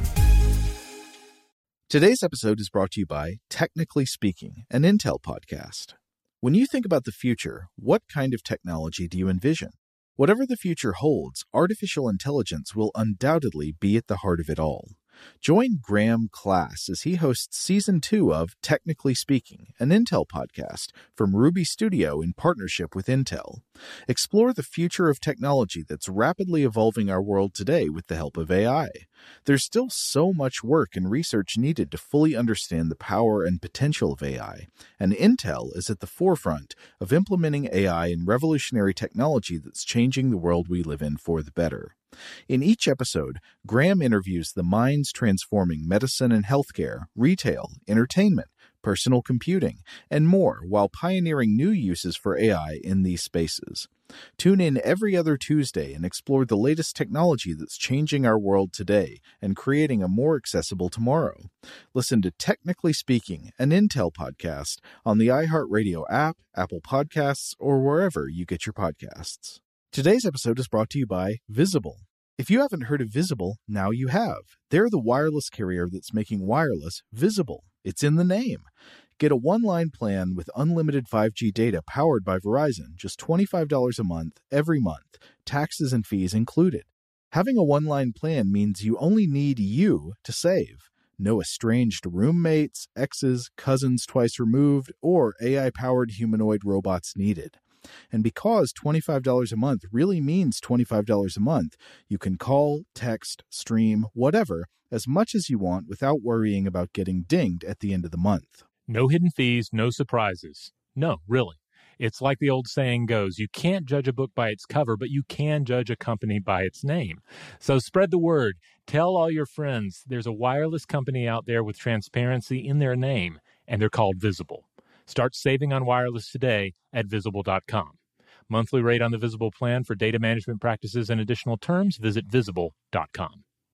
Today's episode is brought to you by Technically Speaking, an Intel podcast. When you think about the future, what kind of technology do you envision? Whatever the future holds, artificial intelligence will undoubtedly be at the heart of it all. Join Graham Class as he hosts Season 2 of Technically Speaking, an Intel podcast from Ruby Studio in partnership with Intel. Explore the future of technology that's rapidly evolving our world today with the help of AI. There's still so much work and research needed to fully understand the power and potential of AI, and Intel is at the forefront of implementing AI in revolutionary technology that's changing the world we live in for the better. In each episode, Graham interviews the minds transforming medicine and healthcare, retail, entertainment, personal computing, and more while pioneering new uses for AI in these spaces. Tune in every other Tuesday and explore the latest technology that's changing our world today and creating a more accessible tomorrow. Listen to Technically Speaking, an Intel podcast on the iHeartRadio app, Apple Podcasts, or wherever you get your podcasts. Today's episode is brought to you by Visible. If you haven't heard of Visible, now you have. They're the wireless carrier that's making wireless visible. It's in the name. Get a one-line plan with unlimited 5G data powered by Verizon, just $25 a month, every month, taxes and fees included. Having a one-line plan means you only need you to save. No estranged roommates, exes, cousins twice removed, or AI-powered humanoid robots needed. And because $25 a month really means $25 a month, you can call, text, stream, whatever, as much as you want without worrying about getting dinged at the end of the month. No hidden fees, no surprises. No, really. It's like the old saying goes, you can't judge a book by its cover, but you can judge a company by its name. So spread the word. Tell all your friends there's a wireless company out there with transparency in their name, and they're called Visible. Start saving on wireless today at Visible.com. Monthly rate on the Visible plan for data management practices and additional terms, visit Visible.com.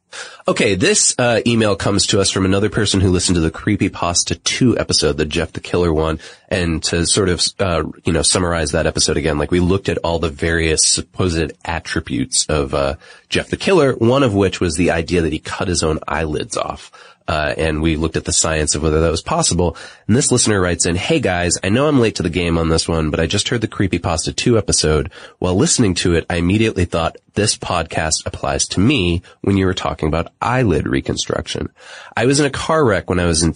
Okay, this email comes to us from another person who listened to the Creepypasta 2 episode, the Jeff the Killer one, and to sort of, summarize that episode again, like we looked at all the various supposed attributes of Jeff the Killer, one of which was the idea that he cut his own eyelids off. And we looked at the science of whether that was possible. And this listener writes in, "Hey guys, I know I'm late to the game on this one, but I just heard the Creepypasta 2 episode. While listening to it, I immediately thought this podcast applies to me when you were talking about eyelid reconstruction. I was in a car wreck when I was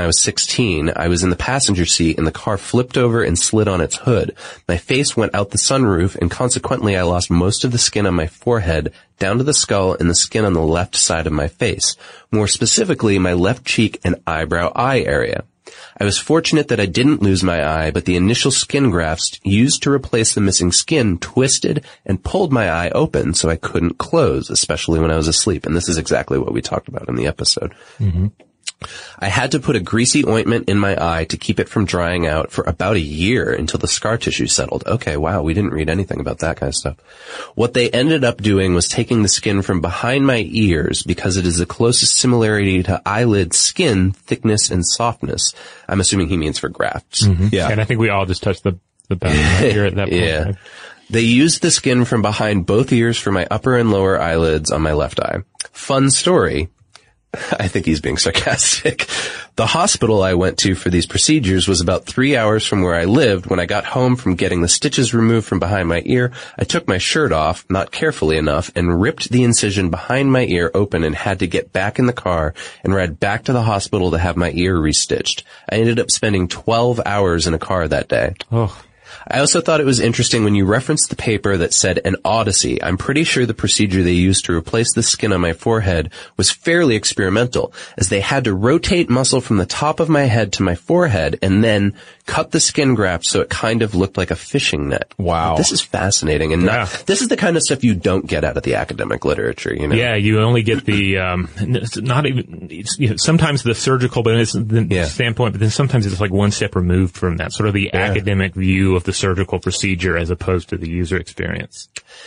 16. I was in the passenger seat and the car flipped over and slid on its hood. My face went out the sunroof and consequently I lost most of the skin on my forehead down to the skull and the skin on the left side of my face. More specifically, my left cheek and eyebrow eye area. I was fortunate that I didn't lose my eye, but the initial skin grafts used to replace the missing skin twisted and pulled my eye open so I couldn't close, especially when I was asleep. And this is exactly what we talked about in the episode. Mm-hmm. I had to put a greasy ointment in my eye to keep it from drying out for about a year until the scar tissue settled. Okay, wow, we didn't read anything about that kind of stuff. What they ended up doing was taking the skin from behind my ears because it is the closest similarity to eyelid skin, thickness, and softness. I'm assuming he means for grafts. Mm-hmm. Yeah. And I think we all just touched the back of my ear at that point. Yeah. Right? They used the skin from behind both ears for my upper and lower eyelids on my left eye. Fun story. I think he's being sarcastic. The hospital I went to for these procedures was about 3 hours from where I lived. When I got home from getting the stitches removed from behind my ear, I took my shirt off, not carefully enough, and ripped the incision behind my ear open and had to get back in the car and ride back to the hospital to have my ear restitched. I ended up spending 12 hours in a car that day. Oh. I also thought it was interesting when you referenced the paper that said an Odyssey. I'm pretty sure the procedure they used to replace the skin on my forehead was fairly experimental, as they had to rotate muscle from the top of my head to my forehead and then cut the skin graft so it kind of looked like a fishing net. Wow. This is fascinating. And this is the kind of stuff you don't get out of the academic literature, you know? Yeah, you only get the, not even, sometimes the surgical standpoint, but then sometimes it's like one step removed from that, sort of the academic view of the surgical procedure as opposed to the user experience.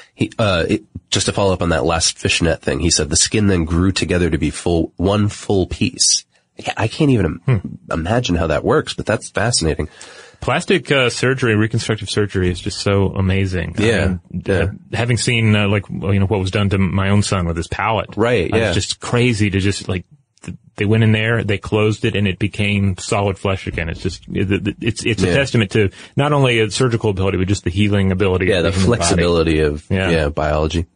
Just to follow up on that last fishnet thing, he said the skin then grew together to be one full piece. I can't even imagine how that works, but that's fascinating. Plastic surgery, reconstructive surgery is just so amazing. Yeah. Having seen what was done to my own son with his palate. Right, yeah. It's just crazy to just they went in there, they closed it, and it became solid flesh again. It's just, it's a testament to not only a surgical ability, but just the healing ability. Yeah, the flexibility of biology.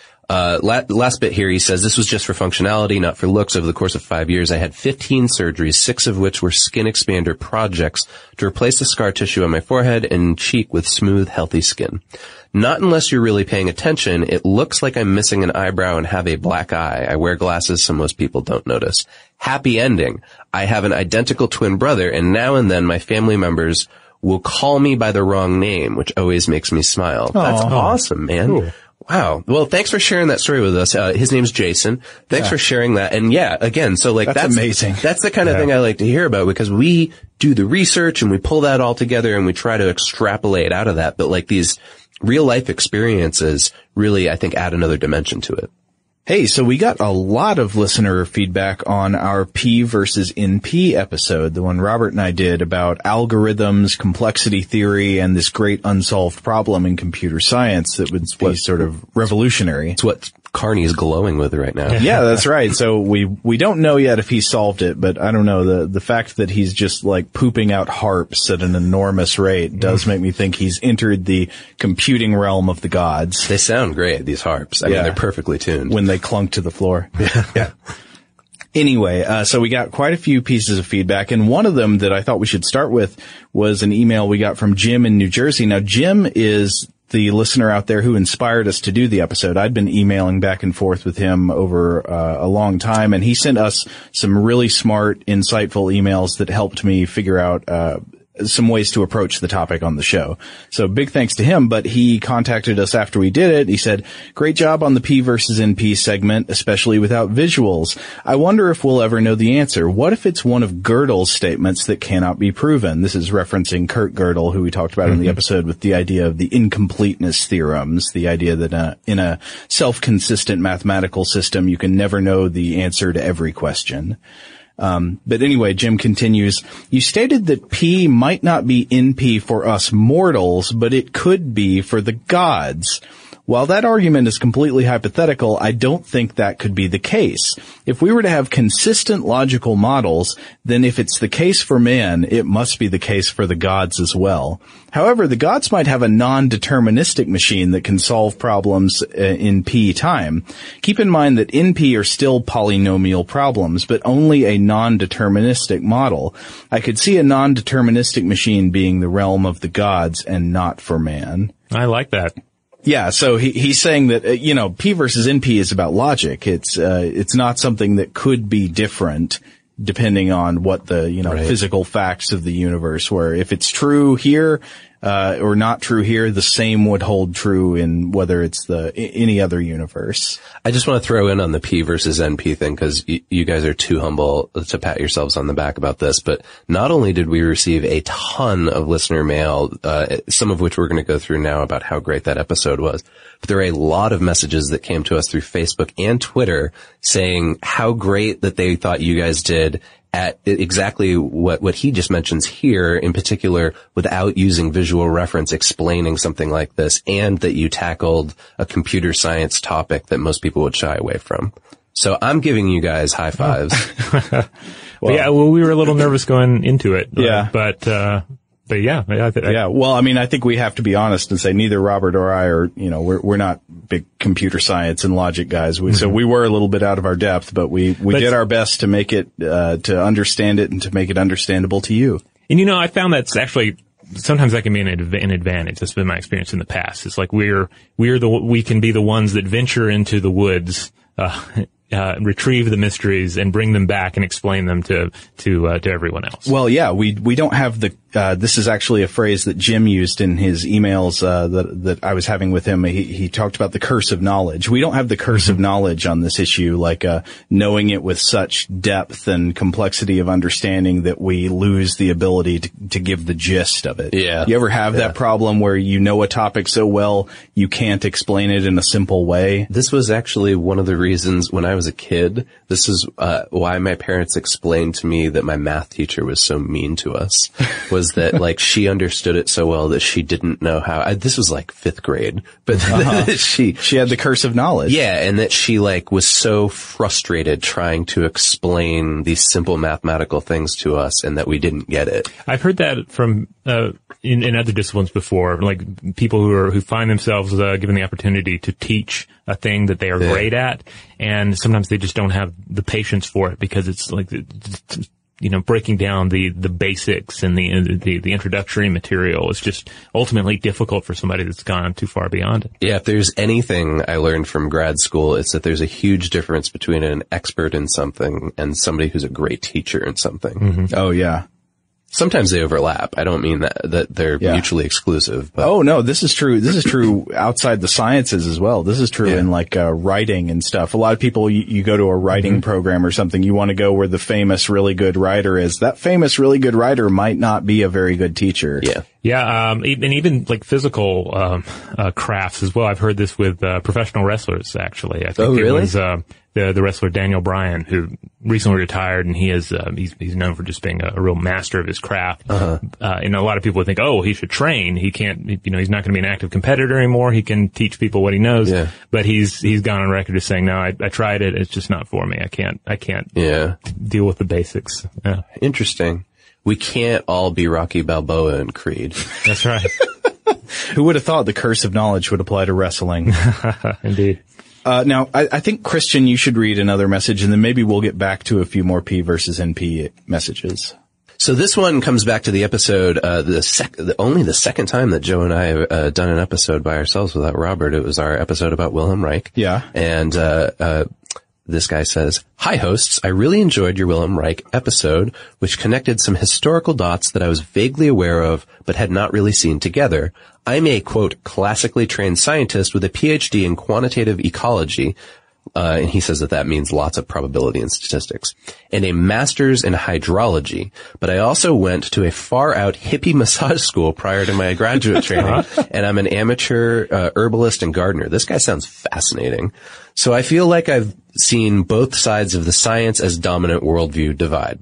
Last bit here, he says, this was just for functionality, not for looks. Over the course of 5 years, I had 15 surgeries, 6 of which were skin expander projects to replace the scar tissue on my forehead and cheek with smooth, healthy skin. Not unless you're really paying attention. It looks like I'm missing an eyebrow and have a black eye. I wear glasses so most people don't notice. Happy ending. I have an identical twin brother, and now and then my family members will call me by the wrong name, which always makes me smile. Aww. That's awesome, man. Cool. Wow. Well, thanks for sharing that story with us. His name's Jason. Thanks for sharing that. And again, so that's amazing. That's the kind of thing I like to hear about, because we do the research and we pull that all together and we try to extrapolate out of that. But these real life experiences really, I think, add another dimension to it. Hey, so we got a lot of listener feedback on our P versus NP episode, the one Robert and I did about algorithms, complexity theory, and this great unsolved problem in computer science that would be sort of revolutionary. It's what Carney is glowing with right now. Yeah, that's right. So we don't know yet if he solved it, but I don't know. The fact that he's just pooping out harps at an enormous rate does make me think he's entered the computing realm of the gods. They sound great, these harps. I mean, they're perfectly tuned. When they clunk to the floor. Yeah. Anyway, so we got quite a few pieces of feedback, and one of them that I thought we should start with was an email we got from Jim in New Jersey. Now, Jim is the listener out there who inspired us to do the episode. I'd been emailing back and forth with him over a long time, and he sent us some really smart, insightful emails that helped me figure out some ways to approach the topic on the show. So big thanks to him, but he contacted us after we did it. He said, great job on the P versus NP segment, especially without visuals. I wonder if we'll ever know the answer. What if it's one of Gödel's statements that cannot be proven? This is referencing Kurt Gödel, who we talked about in the episode with the idea of the incompleteness theorems, the idea that in a self-consistent mathematical system, you can never know the answer to every question. But anyway, Jim continues, you stated that P might not be NP for us mortals, but it could be for the gods. While that argument is completely hypothetical, I don't think that could be the case. If we were to have consistent logical models, then if it's the case for man, it must be the case for the gods as well. However, the gods might have a non-deterministic machine that can solve problems in P time. Keep in mind that in P are still polynomial problems, but only a non-deterministic model. I could see a non-deterministic machine being the realm of the gods and not for man. I like that. Yeah, so he's saying that, P versus NP is about logic. It's not something that could be different depending on what the, physical facts of the universe were. If it's true here, or not true here, the same would hold true in whether it's any other universe. I just want to throw in on the P versus NP thing because you guys are too humble to pat yourselves on the back about this, but not only did we receive a ton of listener mail, some of which we're going to go through now about how great that episode was, but there are a lot of messages that came to us through Facebook and Twitter saying how great that they thought you guys did at exactly what he just mentions here, in particular, without using visual reference, explaining something like this, and that you tackled a computer science topic that most people would shy away from. So I'm giving you guys high fives. Well, we were a little nervous going into it. Yeah. But yeah. Well, I think we have to be honest and say neither Robert or I are, we're not big computer science and logic guys. So we were a little bit out of our depth, but we did our best to make it, to understand it and to make it understandable to you. And I found that's actually, sometimes that can be an advantage. That's been my experience in the past. It's like we can be the ones that venture into the woods, retrieve the mysteries and bring them back and explain them to everyone else. Well, yeah, we don't have this is actually a phrase that Jim used in his emails, that I was having with him. He talked about the curse of knowledge. We don't have the curse of knowledge on this issue, like, knowing it with such depth and complexity of understanding that we lose the ability to give the gist of it. Yeah. You ever have that problem where you know a topic so well, you can't explain it in a simple way? This was actually one of the reasons when I was a kid, this is, why my parents explained to me that my math teacher was so mean to us. Was that like she understood it so well that she didn't know how. This was like 5th grade, but she had the curse of knowledge. Yeah, and that she was so frustrated trying to explain these simple mathematical things to us, and that we didn't get it. I've heard that from in other disciplines before, like people who find themselves given the opportunity to teach a thing that they are great at, and sometimes they just don't have the patience for it because it's like breaking down the basics and the introductory material is just ultimately difficult for somebody that's gone too far beyond it. Yeah, if there's anything I learned from grad school, it's that there's a huge difference between an expert in something and somebody who's a great teacher in something. Mm-hmm. Oh, yeah. Sometimes they overlap. I don't mean that they're mutually exclusive. But. Oh, no, this is true. This is true outside the sciences as well. This is true in writing and stuff. A lot of people, you go to a writing program or something, you want to go where the famous really good writer is. That famous really good writer might not be a very good teacher. Yeah. Yeah, and even like physical crafts as well. I've heard this with professional wrestlers, actually. I think really? It was the wrestler Daniel Bryan, who recently retired, and he's known for just being a real master of his craft. And a lot of people would think, oh, he should train. He can't, he's not going to be an active competitor anymore. He can teach people what he knows. Yeah. But he's gone on record as saying, no, I tried it. It's just not for me. I can't deal with the basics. Yeah. Interesting. We can't all be Rocky Balboa and Creed. That's right. Who would have thought the curse of knowledge would apply to wrestling? Indeed. Now, I think, Christian, you should read another message, and then maybe we'll get back to a few more P versus NP messages. So this one comes back to the episode, only the second time that Joe and I have done an episode by ourselves without Robert. It was our episode about Wilhelm Reich. Yeah. And this guy says, "Hi hosts, I really enjoyed your Wilhelm Reich episode, which connected some historical dots that I was vaguely aware of, but had not really seen together. I'm a, quote, classically trained scientist with a PhD in quantitative ecology," and he says that means lots of probability and statistics, "and a master's in hydrology. But I also went to a far-out hippie massage school prior to my graduate training, and I'm an amateur herbalist and gardener." This guy sounds fascinating. "So I feel like I've seen both sides of the science as dominant worldview divide.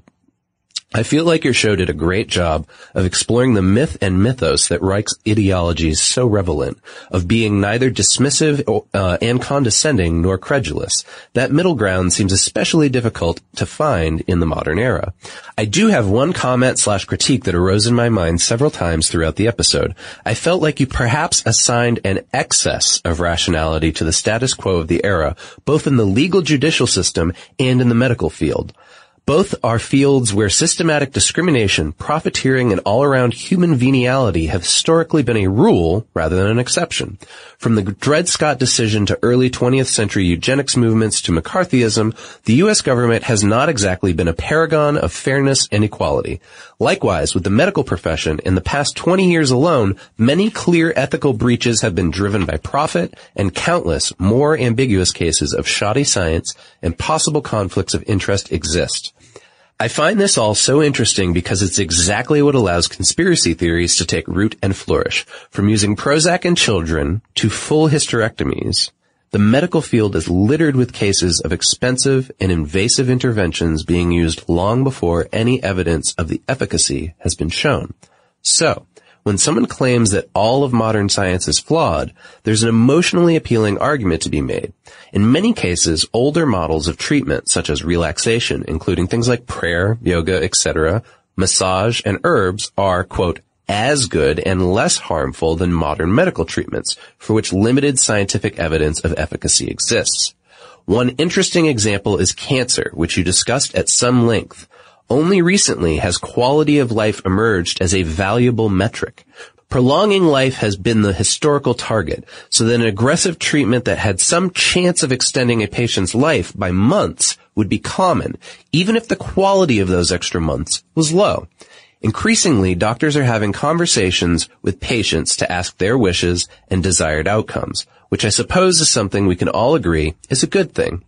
I feel like your show did a great job of exploring the myth and mythos that Reich's ideology is so relevant, of being neither dismissive and condescending nor credulous. That middle ground seems especially difficult to find in the modern era. I do have one comment/critique that arose in my mind several times throughout the episode. I felt like you perhaps assigned an excess of rationality to the status quo of the era, both in the legal judicial system and in the medical field. Both are fields where systematic discrimination, profiteering, and all-around human veniality have historically been a rule rather than an exception. From the Dred Scott decision to early 20th century eugenics movements to McCarthyism, the U.S. government has not exactly been a paragon of fairness and equality. Likewise, with the medical profession, in the past 20 years alone, many clear ethical breaches have been driven by profit, and countless more ambiguous cases of shoddy science and possible conflicts of interest exist. I find this all so interesting because it's exactly what allows conspiracy theories to take root and flourish. From using Prozac in children to full hysterectomies, the medical field is littered with cases of expensive and invasive interventions being used long before any evidence of the efficacy has been shown. So, when someone claims that all of modern science is flawed, there's an emotionally appealing argument to be made. In many cases, older models of treatment, such as relaxation, including things like prayer, yoga, etc., massage, and herbs, are, quote, as good and less harmful than modern medical treatments, for which limited scientific evidence of efficacy exists. One interesting example is cancer, which you discussed at some length. Only recently has quality of life emerged as a valuable metric. Prolonging life has been the historical target, so that an aggressive treatment that had some chance of extending a patient's life by months would be common, even if the quality of those extra months was low. Increasingly, doctors are having conversations with patients to ask their wishes and desired outcomes, which I suppose is something we can all agree is a good thing.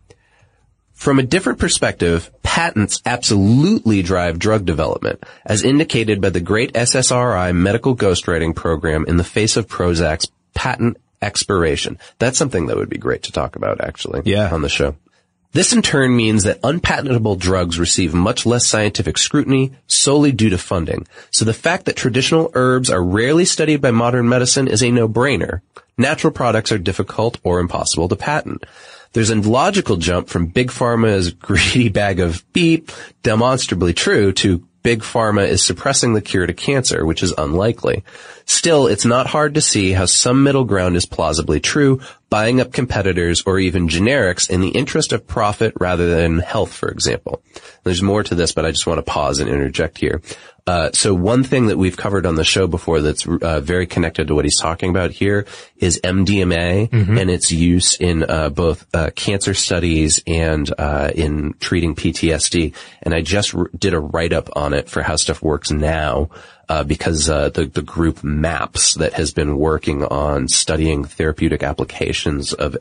From a different perspective, patents absolutely drive drug development, as indicated by the great SSRI medical ghostwriting program in the face of Prozac's patent expiration. That's something that would be great to talk about, actually, on the show. This in turn means that unpatentable drugs receive much less scientific scrutiny solely due to funding. So the fact that traditional herbs are rarely studied by modern medicine is a no-brainer. Natural products are difficult or impossible to patent. There's a logical jump from Big Pharma's greedy bag of beep, demonstrably true, to Big Pharma is suppressing the cure to cancer, which is unlikely. Still, it's not hard to see how some middle ground is plausibly true, buying up competitors or even generics in the interest of profit rather than health, for example. There's more to this, but I just want to pause and interject here. So one thing that we've covered on the show before that's very connected to what he's talking about here is MDMA and its use in both cancer studies and in treating PTSD. And I just did a write-up on it for How Stuff Works Now because the group MAPS that has been working on studying therapeutic applications of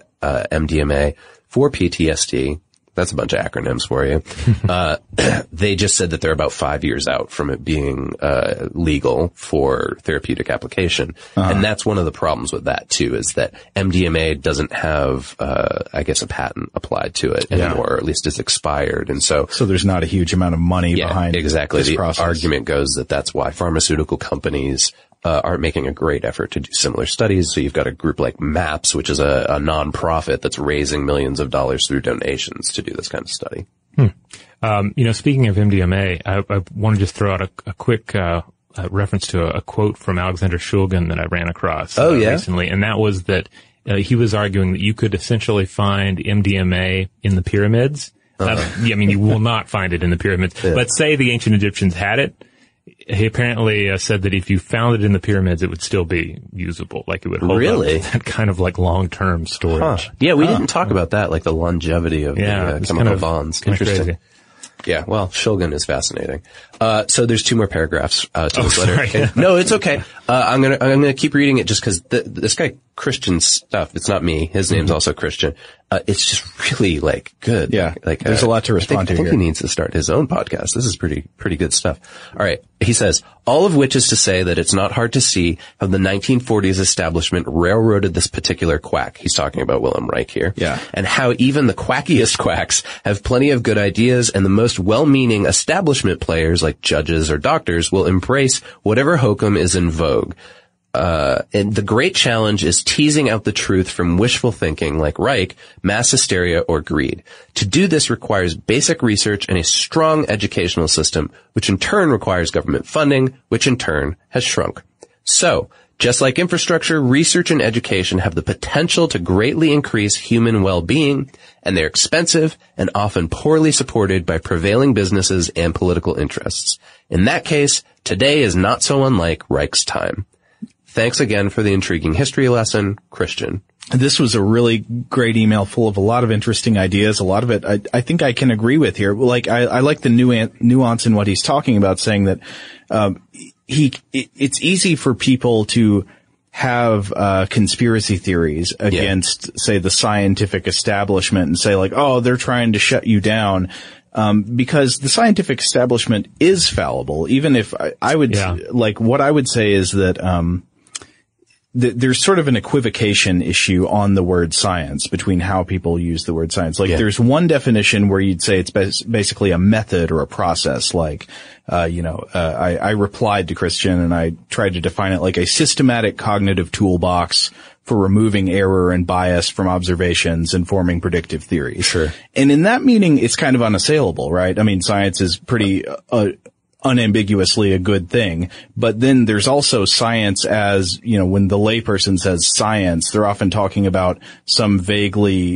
MDMA for PTSD. That's a bunch of acronyms for you. They just said that they're about 5 years out from it being legal for therapeutic application. And that's one of the problems with that, too, is that MDMA doesn't have, I guess, a patent applied to it anymore, or at least it's expired. And so there's not a huge amount of money behind exactly. this process. The argument goes that that's why pharmaceutical companies aren't making a great effort to do similar studies. So you've got a group like MAPS, which is a non-profit that's raising millions of dollars through donations to do this kind of study. Speaking of MDMA, I want to just throw out a quick reference to a quote from Alexander Shulgin that I ran across recently, and that was that he was arguing that you could essentially find MDMA in the pyramids. You will not find it in the pyramids, but say the ancient Egyptians had it. He apparently said that if you found it in the pyramids, it would still be usable. Like it would hold up that kind of like long-term storage. Huh. Yeah, we didn't talk about that, like the longevity of the chemical bonds. Interesting. Crazy. Yeah, well, Shulgin is fascinating. So there's 2 more paragraphs to this letter. Sorry. No, it's okay. I'm gonna keep reading it just because this guy Christian's stuff. It's not me. His name's also Christian. It's just really like good. Yeah, like there's a lot to respond to. I think he needs to start his own podcast. This is pretty good stuff. All right, he says, all of which is to say that it's not hard to see how the 1940s establishment railroaded this particular quack. He's talking about Wilhelm Reich here. Yeah, and how even the quackiest quacks have plenty of good ideas, and the most well-meaning establishment players like judges or doctors will embrace whatever hokum is in vogue. And the great challenge is teasing out the truth from wishful thinking like Reich, mass hysteria, or greed. To do this requires basic research and a strong educational system, which in turn requires government funding, which in turn has shrunk. So, just like infrastructure, research and education have the potential to greatly increase human well-being, and they're expensive and often poorly supported by prevailing businesses and political interests. In that case, today is not so unlike Reich's time. Thanks again for the intriguing history lesson, Christian. This was a really great email full of a lot of interesting ideas. A lot of it I think I can agree with here. Like, I like the nuance in what he's talking about, saying that, it's easy for people to have, conspiracy theories against, say, the scientific establishment and say like, oh, they're trying to shut you down. Because the scientific establishment is fallible. Even if I would, like, what I would say is that, there's sort of an equivocation issue on the word science between how people use the word science. Like, there's one definition where you'd say it's basically a method or a process. Like, I replied to Christian and I tried to define it like a systematic cognitive toolbox for removing error and bias from observations and forming predictive theories. Sure. And in that meaning, it's kind of unassailable, right? I mean, science is pretty, unambiguously a good thing. But then there's also science as, when the layperson says science, they're often talking about some vaguely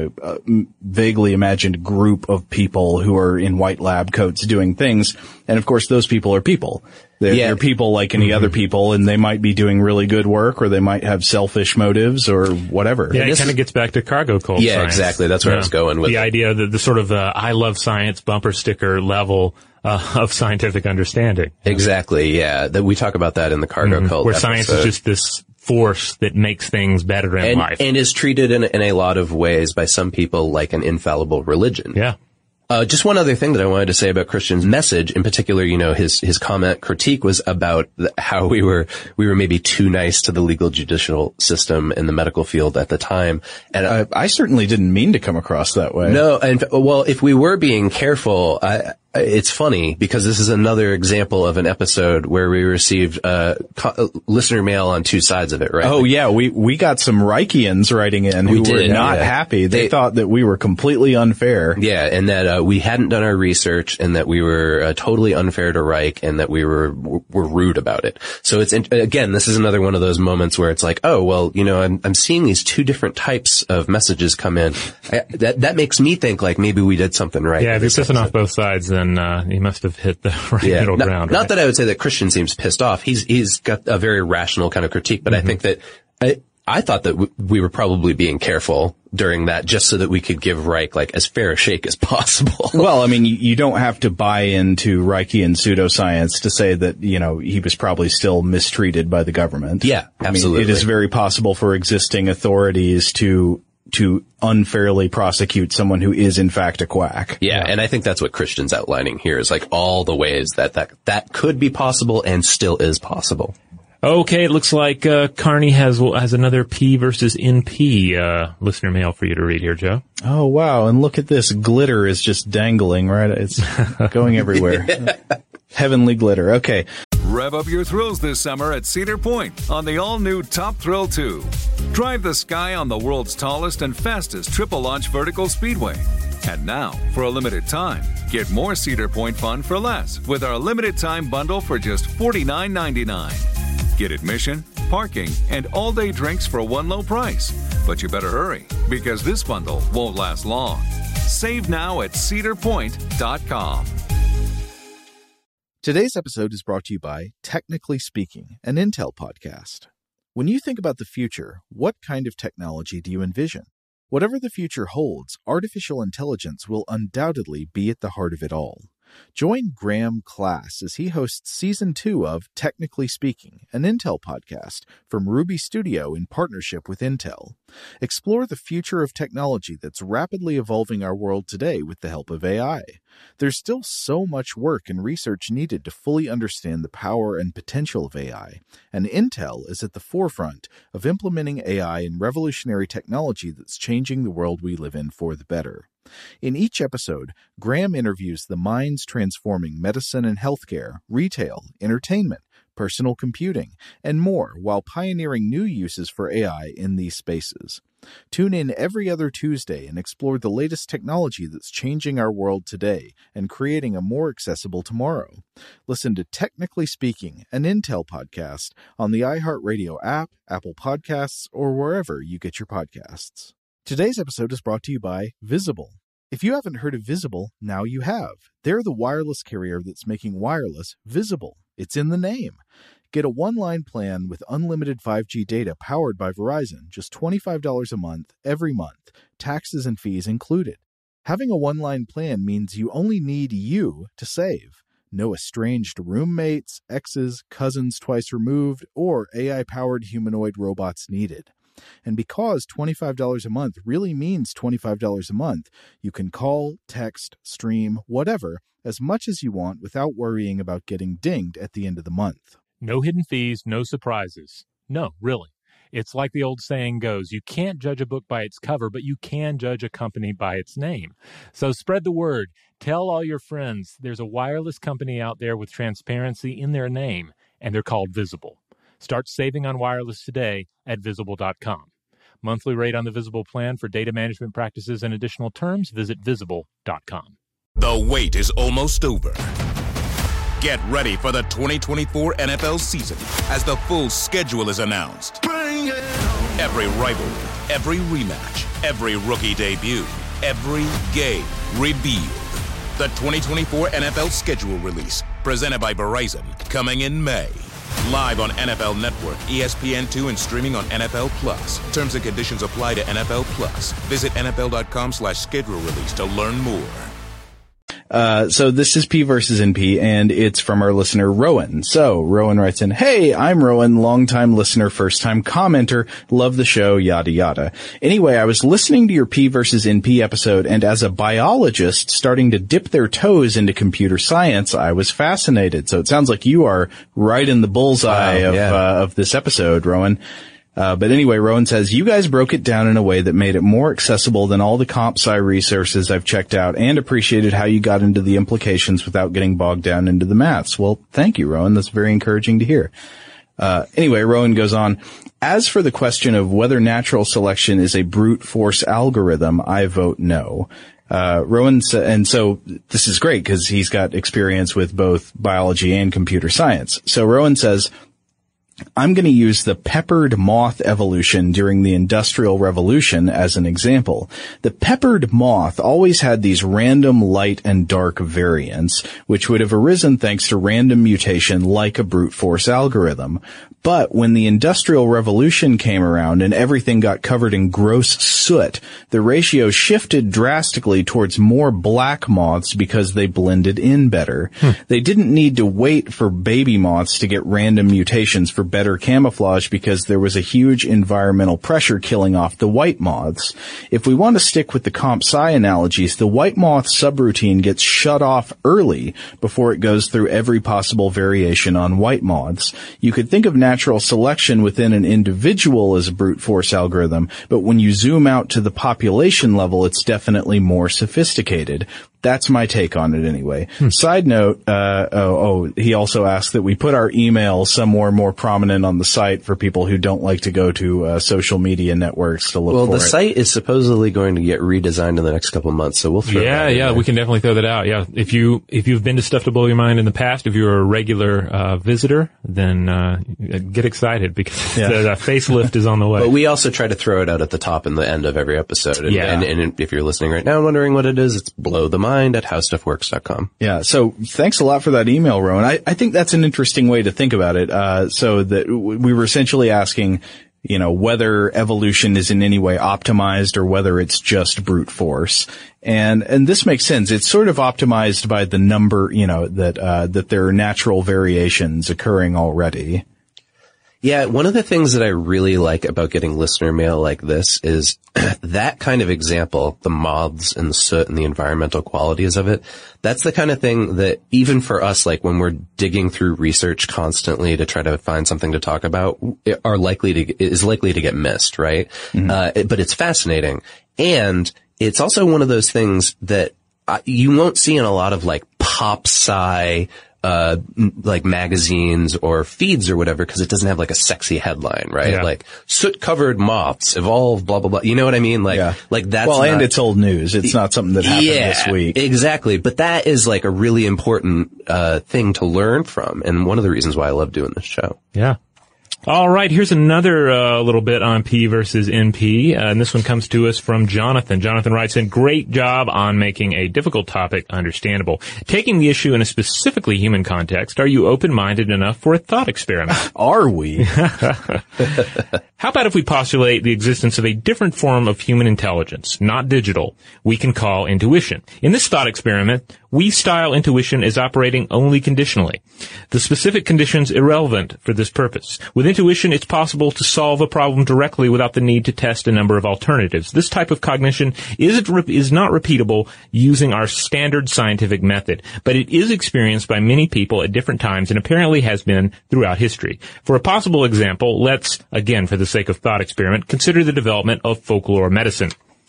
imagined group of people who are in white lab coats doing things. And of course, those people are people. They're people like any other people, and they might be doing really good work, or they might have selfish motives, or whatever. Yeah, it kind of gets back to cargo cult science. Yeah, exactly. That's where I was going with the idea that the sort of I love science bumper sticker level of scientific understanding. Exactly, yeah. That we talk about that in the cargo cult where episode. Science is just this force that makes things better in life. And is treated in a lot of ways by some people like an infallible religion. Yeah. Just one other thing that I wanted to say about Christian's message, in particular, his comment critique was about how we were maybe too nice to the legal judicial system in the medical field at the time. And I certainly didn't mean to come across that way. No, and well, if we were being careful, it's funny because this is another example of an episode where we received listener mail on 2 sides of it, right? Oh yeah, we got some Reichians writing in who were not happy. They thought that we were completely unfair. Yeah, and that we hadn't done our research, and that we were totally unfair to Reich, and that we were rude about it. So it's again, this is another one of those moments where it's like, oh well, I'm seeing these 2 different types of messages come in. That makes me think like maybe we did something right. Yeah, if you're pissing off both sides, then he must have hit the middle ground. Not that I would say that Christian seems pissed off. He's got a very rational kind of critique, but I think that I thought that we were probably being careful during that just so that we could give Reich like as fair a shake as possible. Well, I mean, you don't have to buy into Reichian pseudoscience to say that, he was probably still mistreated by the government. Yeah, absolutely. I mean, it is very possible for existing authorities to unfairly prosecute someone who is in fact a quack. Yeah, and I think that's what Christian's outlining here is like all the ways that could be possible and still is possible. Okay, it looks like Carney has another P versus NP listener mail for you to read here, Joe. Oh wow, and look at this glitter is just dangling, right? It's going everywhere. Heavenly glitter. Okay. Rev up your thrills this summer at Cedar Point on the all-new Top Thrill 2. Drive the sky on the world's tallest and fastest triple-launch vertical speedway. And now, for a limited time, get more Cedar Point fun for less with our limited-time bundle for just $49.99. Get admission, parking, and all-day drinks for one low price. But you better hurry, because this bundle won't last long. Save now at cedarpoint.com. Today's episode is brought to you by Technically Speaking, an Intel podcast. When you think about the future, what kind of technology do you envision? Whatever the future holds, artificial intelligence will undoubtedly be at the heart of it all. Join Graham Class as he hosts Season 2 of Technically Speaking, an Intel podcast from Ruby Studio in partnership with Intel. Explore the future of technology that's rapidly evolving our world today with the help of AI. There's still so much work and research needed to fully understand the power and potential of AI, and Intel is at the forefront of implementing AI in revolutionary technology that's changing the world we live in for the better. In each episode, Graham interviews the minds transforming medicine and healthcare, retail, entertainment, personal computing, and more while pioneering new uses for AI in these spaces. Tune in every other Tuesday and explore the latest technology that's changing our world today and creating a more accessible tomorrow. Listen to Technically Speaking, an Intel podcast on the iHeartRadio app, Apple Podcasts, or wherever you get your podcasts. Today's episode is brought to you by Visible. If you haven't heard of Visible, now you have. They're the wireless carrier that's making wireless visible. It's in the name. Get a one-line plan with unlimited 5G data powered by Verizon, just $25 a month, every month, taxes and fees included. Having a one-line plan means you only need you to save. No estranged roommates, exes, cousins twice removed, or AI-powered humanoid robots needed. And because $25 a month really means $25 a month, you can call, text, stream, whatever, as much as you want without worrying about getting dinged at the end of the month. No hidden fees, no surprises. No, really. It's like the old saying goes, you can't judge a book by its cover, but you can judge a company by its name. So spread the word. Tell all your friends there's a wireless company out there with transparency in their name, and they're called Visible. Start saving on wireless today at Visible.com. Monthly rate on the Visible plan for data management practices and additional terms, visit Visible.com. The wait is almost over. Get ready for the 2024 NFL season as the full schedule is announced. Every rivalry, every rematch, every rookie debut, every game revealed. The 2024 NFL schedule release, presented by Verizon, coming in May. Live on NFL Network, ESPN2, and streaming on NFL Plus. Terms and conditions apply to NFL Plus. Visit NFL.com/schedule release to learn more. So this is P versus NP, and it's from our listener, Rowan. So Rowan writes in, "Hey, I'm Rowan, longtime listener, first-time commenter, love the show, yada yada. Anyway, I was listening to your P versus NP episode, and as a biologist starting to dip their toes into computer science, I was fascinated." So it sounds like you are right in the bullseye of this episode, Rowan. But anyway, Rowan says, "You guys broke it down in a way that made it more accessible than all the comp sci resources I've checked out, and appreciated how you got into the implications without getting bogged down into the maths." Well, thank you, Rowan. That's very encouraging to hear. Anyway, Rowan goes on, "As for the question of whether natural selection is a brute force algorithm, I vote no." Rowan and so this is great because he's got experience with both biology and computer science. So Rowan says, "I'm going to use the peppered moth evolution during the Industrial Revolution as an example. The peppered moth always had these random light and dark variants, which would have arisen thanks to random mutation like a brute force algorithm. But when the Industrial Revolution came around and everything got covered in gross soot, the ratio shifted drastically towards more black moths because they blended in better. They didn't need to wait for baby moths to get random mutations for better camouflage because there was a huge environmental pressure killing off the white moths. If we want to stick with the comp sci analogies, the white moth subroutine gets shut off early before it goes through every possible variation on white moths. You could think of natural selection within an individual as a brute force algorithm, but when you zoom out to the population level, it's definitely more sophisticated. That's my take on it anyway. Side note, he also asked that we put our email somewhere more prominent on the site for people who don't like to go to social media networks to look for it. Well, the site is supposedly going to get redesigned in the next couple of months, so we'll throw that in there. We can definitely throw that out. Yeah, if you've been to Stuff to Blow Your Mind in the past, if you're a regular visitor, then get excited because the facelift is on the way. But we also try to throw it out at the top and the end of every episode. And if you're listening right now and wondering what it is, it's Blow the Mind. blowyourmind@howstuffworks.com. Yeah. So thanks a lot for that email, Rowan. I think that's an interesting way to think about it. So that we were essentially asking, whether evolution is in any way optimized or whether it's just brute force. And this makes sense. It's sort of optimized by the number, that there are natural variations occurring already. Yeah, one of the things that I really like about getting listener mail like this is that kind of example, the moths and the soot and the environmental qualities of it. That's the kind of thing that even for us, like when we're digging through research constantly to try to find something to talk about, is likely to get missed, right? Mm-hmm. But it's fascinating. And it's also one of those things that you won't see in a lot of like pop sci like magazines or feeds or whatever, because it doesn't have like a sexy headline, right? Yeah. Like soot-covered moths evolve, blah blah blah. You know what I mean? Like that's and it's old news. It's not something that happened this week. Exactly. But that is like a really important thing to learn from, and one of the reasons why I love doing this show. Yeah. All right, here's another little bit on P versus NP, and this one comes to us from Jonathan. Jonathan writes in, great job on making a difficult topic understandable. Taking the issue in a specifically human context, are you open-minded enough for a thought experiment? Are we? How about if we postulate the existence of a different form of human intelligence, not digital, we can call intuition? In this thought experiment, we style intuition as operating only conditionally. The specific conditions irrelevant for this purpose. With intuition, it's possible to solve a problem directly without the need to test a number of alternatives. This type of cognition is not repeatable using our standard scientific method, but it is experienced by many people at different times and apparently has been throughout history. For a possible example, let's, again, for the sake of thought experiment, consider the development of folklore medicine.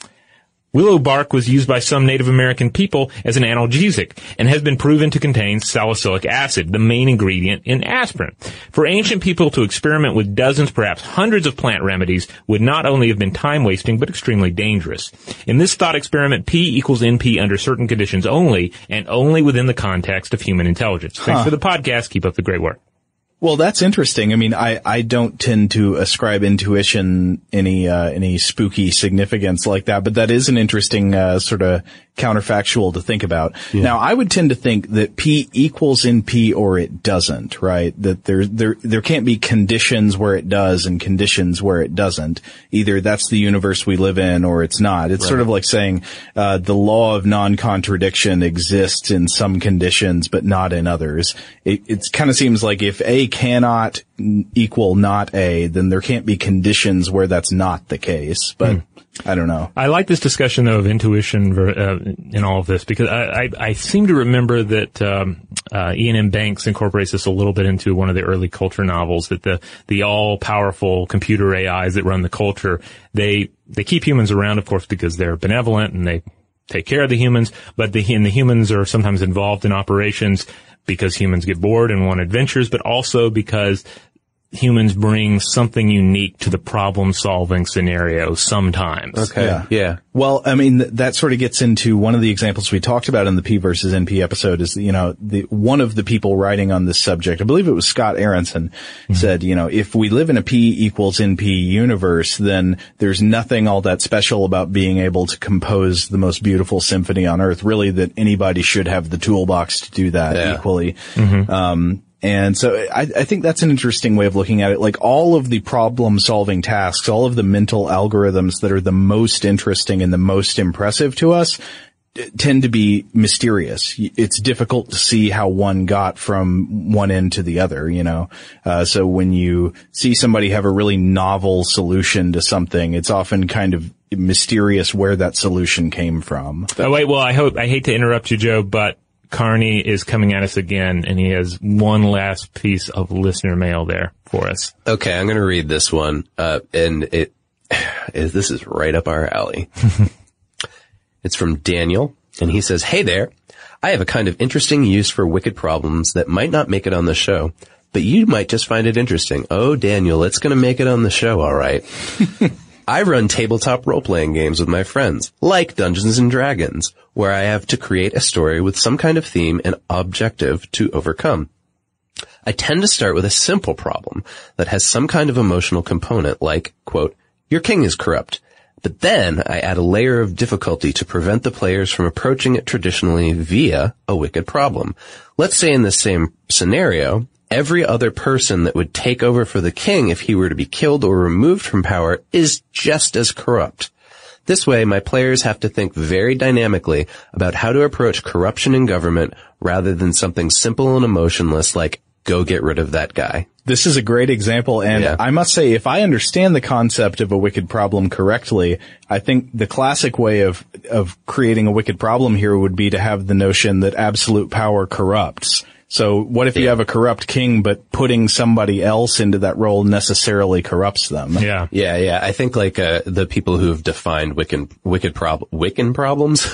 Willow bark was used by some Native American people as an analgesic and has been proven to contain salicylic acid, the main ingredient in aspirin. For ancient people to experiment with dozens, perhaps hundreds of plant remedies would not only have been time-wasting, but extremely dangerous. In this thought experiment, P equals NP under certain conditions only, and only within the context of human intelligence. Thanks for the podcast. Keep up the great work. Well, that's interesting. I mean, I don't tend to ascribe intuition any spooky significance like that, but that is an interesting sort of counterfactual to think about. Yeah. Now, I would tend to think that P equals NP or it doesn't, right? That there can't be conditions where it does and conditions where it doesn't. Either that's the universe we live in or it's not. It's sort of like saying the law of non-contradiction exists in some conditions but not in others. It kind of seems like if A cannot equal not A, then there can't be conditions where that's not the case. But I don't know. I like this discussion, though, of intuition in all of this, because I seem to remember that Ian M. Banks incorporates this a little bit into one of the early culture novels, that the all-powerful computer AIs that run the culture, they keep humans around, of course, because they're benevolent and they take care of the humans, but the humans are sometimes involved in operations because humans get bored and want adventures, but also because humans bring something unique to the problem-solving scenario sometimes. Okay. Yeah. Well, I mean, that sort of gets into one of the examples we talked about in the P versus NP episode is, one of the people writing on this subject, I believe it was Scott Aronson, said, if we live in a P equals NP universe, then there's nothing all that special about being able to compose the most beautiful symphony on earth, really, that anybody should have the toolbox to do that equally. Mm-hmm. And so I think that's an interesting way of looking at it. Like all of the problem-solving tasks, all of the mental algorithms that are the most interesting and the most impressive to us tend to be mysterious. It's difficult to see how one got from one end to the other, So when you see somebody have a really novel solution to something, it's often kind of mysterious where that solution came from. Oh, wait, well, I hate to interrupt you, Joe, but Carney is coming at us again, and he has one last piece of listener mail there for us. Okay, I'm going to read this one, and this is right up our alley. It's from Daniel, and he says, "Hey there, I have a kind of interesting use for wicked problems that might not make it on the show, but you might just find it interesting." Oh, Daniel, it's going to make it on the show, all right. I run tabletop role-playing games with my friends, like Dungeons & Dragons, where I have to create a story with some kind of theme and objective to overcome. I tend to start with a simple problem that has some kind of emotional component, like, quote, "Your king is corrupt, But then I add a layer of difficulty to prevent the players from approaching it traditionally via a wicked problem. Let's say in this same scenario, every other person that would take over for the king if he were to be killed or removed from power is just as corrupt. This way, my players have to think very dynamically about how to approach corruption in government rather than something simple and emotionless like, go get rid of that guy. This is a great example, and I must say, if I understand the concept of a wicked problem correctly, I think the classic way of creating a wicked problem here would be to have the notion that absolute power corrupts. So what if you have a corrupt king, but putting somebody else into that role necessarily corrupts them? Yeah. I think like the people who have defined wicked problems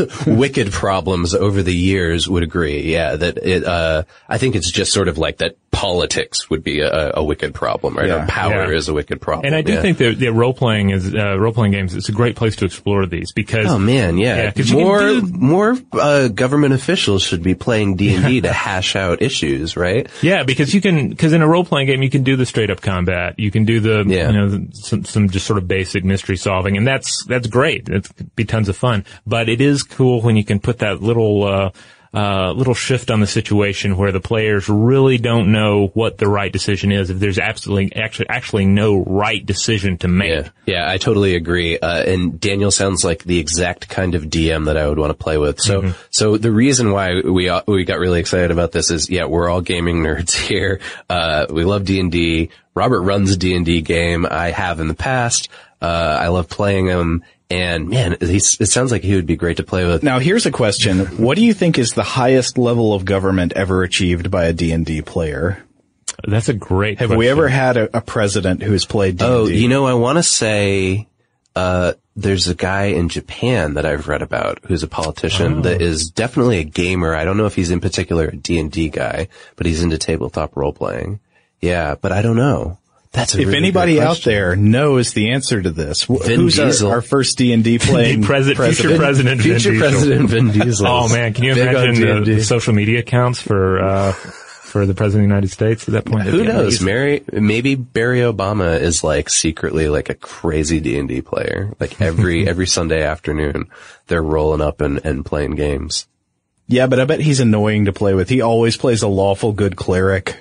over the years would agree. Yeah, that I think it's just sort of like that politics would be a wicked problem, right? Or power is a wicked problem. And I do think that role-playing games, it's a great place to explore these because... Oh man, more government officials should be playing D&D to hash out issues, right? Yeah, because in a role-playing game, you can do the straight-up combat. You can do some just sort of basic mystery solving, and that's great. It'd be tons of fun. But it is cool when you can put that little shift on the situation where the players really don't know what the right decision is if there's actually no right decision to make. Yeah, I totally agree. And Daniel sounds like the exact kind of DM that I would want to play with. So the reason why we got really excited about this is, we're all gaming nerds here. We love D&D. Robert runs a D&D game. I have in the past. I love playing them. And man, it sounds like he would be great to play with. Now here's a question. What do you think is the highest level of government ever achieved by a D&D player? That's a great question. Have we ever had a president who's played D&D? Oh, I want to say, there's a guy in Japan that I've read about who's a politician that is definitely a gamer. I don't know if he's in particular a D&D guy, but he's into tabletop role playing. Yeah, but I don't know. That's a if really anybody out there knows the answer to this, who's our first D&D playing future president Vin Diesel. Oh man, can you imagine the social media accounts for the president of the United States at that point? Who knows? Maybe Barry Obama is like secretly like a crazy D&D player. Like every Sunday afternoon, they're rolling up and playing games. Yeah, but I bet he's annoying to play with. He always plays a lawful good cleric.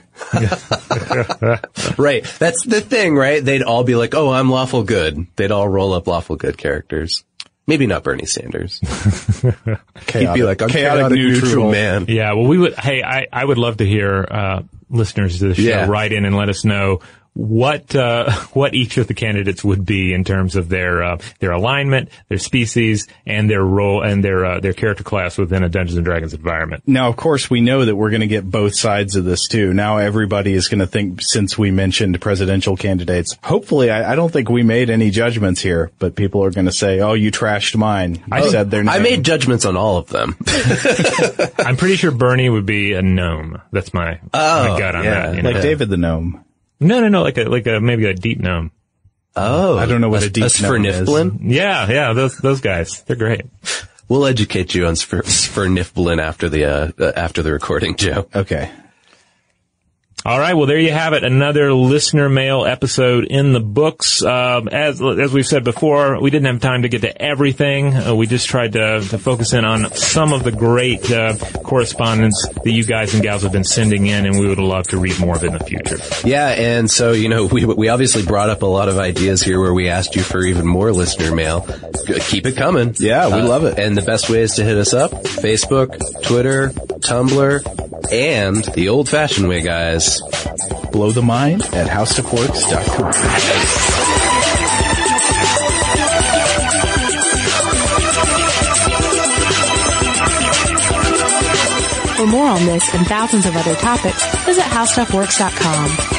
Right. That's the thing, right? They'd all be like, oh, I'm lawful good. They'd all roll up lawful good characters. Maybe not Bernie Sanders. He'd be like, I'm chaotic neutral man. Yeah, well, I would love to hear, listeners to the show write in and let us know what each of the candidates would be in terms of their alignment, their species, and their role and their character class within a Dungeons and Dragons environment. Now, of course, we know that we're going to get both sides of this too. Now everybody is going to think, since we mentioned presidential candidates, hopefully I don't think we made any judgments here, but people are going to say, oh, you trashed mine. I said their name. I made judgments on all of them. I'm pretty sure Bernie would be a gnome. That's my gut on that. You know? Like David the gnome. No, like a maybe a deep gnome. Oh, I don't know what a deep gnome is. Yeah, those guys, they're great. We'll educate you on Sfernifblin after the recording, Joe. Okay. All right, well, there you have it. Another listener mail episode in the books. As we've said before, we didn't have time to get to everything. We just tried to focus in on some of the great correspondence that you guys and gals have been sending in, and we would love to read more of it in the future. Yeah, and so, we obviously brought up a lot of ideas here where we asked you for even more listener mail. Keep it coming. Yeah, we love it. And the best way is to hit us up: Facebook, Twitter, Tumblr, and the old-fashioned way, guys. Blow the mind at howstuffworks.com. For more on this and thousands of other topics, visit howstuffworks.com.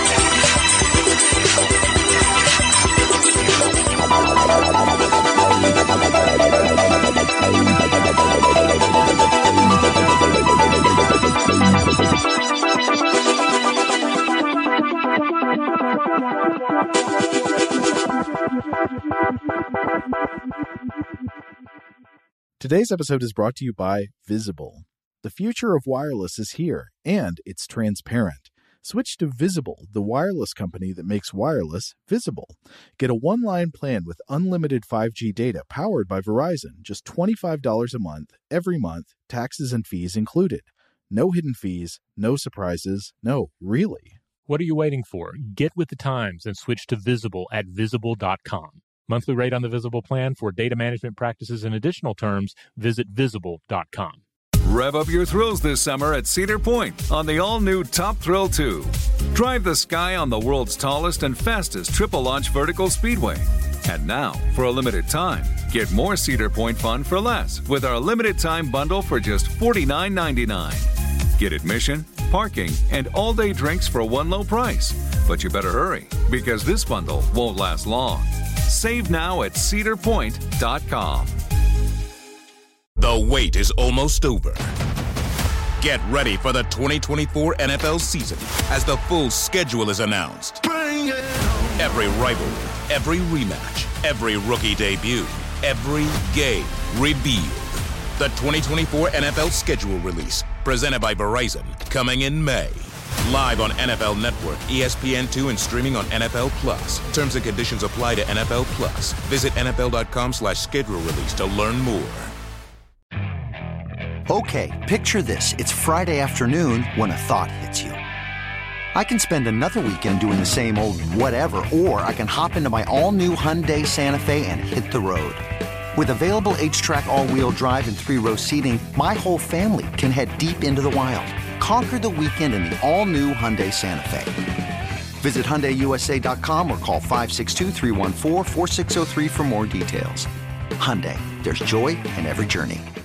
Today's episode is brought to you by Visible. The future of wireless is here, and it's transparent. Switch to Visible, the wireless company that makes wireless visible. Get a one-line plan with unlimited 5G data powered by Verizon, just $25 a month, every month, taxes and fees included. No hidden fees, no surprises, no, really. What are you waiting for? Get with the times and switch to Visible at Visible.com. Monthly rate on the Visible plan for data management practices and additional terms, visit Visible.com. Rev up your thrills this summer at Cedar Point on the all-new Top Thrill 2. Drive the sky on the world's tallest and fastest triple-launch vertical speedway. And now, for a limited time, get more Cedar Point fun for less with our limited-time bundle for just $49.99. Get admission, parking, and all-day drinks for one low price. But you better hurry, because this bundle won't last long. Save now at cedarpoint.com. The wait is almost over. Get ready for the 2024 NFL season as the full schedule is announced. Every rivalry, every rematch, every rookie debut, every game revealed. The 2024 NFL schedule release, presented by Verizon, coming in May. Live on NFL Network, ESPN2, and streaming on NFL Plus. Terms and conditions apply to NFL Plus. Visit NFL.com/schedule release to learn more. Okay, picture this. It's Friday afternoon when a thought hits you. I can spend another weekend doing the same old whatever, or I can hop into my all-new Hyundai Santa Fe and hit the road. With available H-Track all-wheel drive and 3-row seating, my whole family can head deep into the wild. Conquer the weekend in the all-new Hyundai Santa Fe. Visit HyundaiUSA.com or call 562-314-4603 for more details. Hyundai, there's joy in every journey.